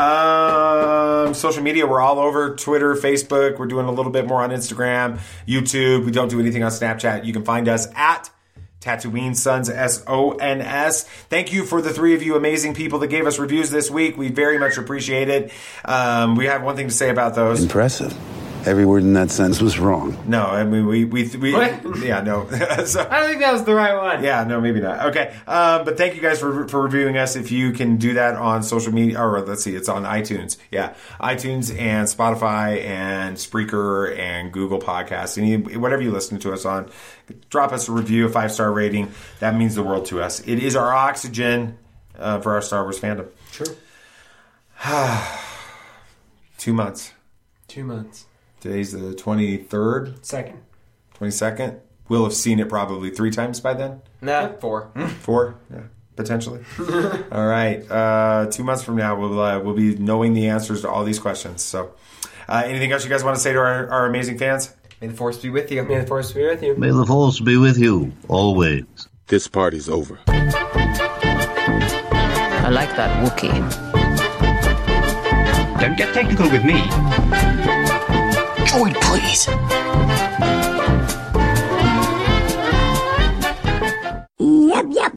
Social media, we're all over Twitter, Facebook. We're doing a little bit more on Instagram, YouTube. We don't do anything on Snapchat. You can find us at Tatooine Sons, SONS. Thank you for the 3 of you amazing people that gave us reviews this week. We very much appreciate it. We have one thing to say about those. Impressive. Every word in that sentence was wrong. No, I mean, we What? yeah, no. So, I don't think that was the right one. yeah, no, maybe not. Okay, but thank you guys for reviewing us. If you can do that on social media, or let's see, it's on iTunes. Yeah, iTunes and Spotify and Spreaker and Google Podcasts, whatever you listen to us on. Drop us a review, a 5-star rating. That means the world to us. It is our oxygen for our Star Wars fandom. Sure. 2 months. 2 months. Today's the 23rd? 22nd. We'll have seen it probably 3 times by then? Nah, 4. 4? Yeah, potentially. All right. 2 months from now, we'll be knowing the answers to all these questions. So, anything else you guys want to say to our amazing fans? May the Force be with you. May the Force be with you. May the Force be with you, always. This party's over. I like that Wookiee. Don't get technical with me. Droid, please. Yep.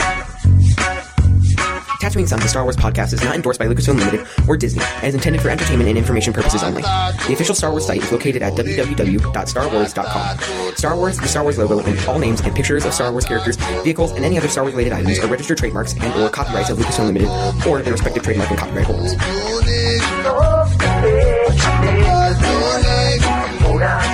Tatooine Sons, the Star Wars podcast, is not endorsed by Lucasfilm Limited or Disney and is intended for entertainment and information purposes only. The official Star Wars site is located at www.starwars.com. Star Wars, the Star Wars logo, and all names and pictures of Star Wars characters, vehicles, and any other Star Wars-related items are registered trademarks and or copyrights of Lucasfilm Limited or their respective trademark and copyright holders.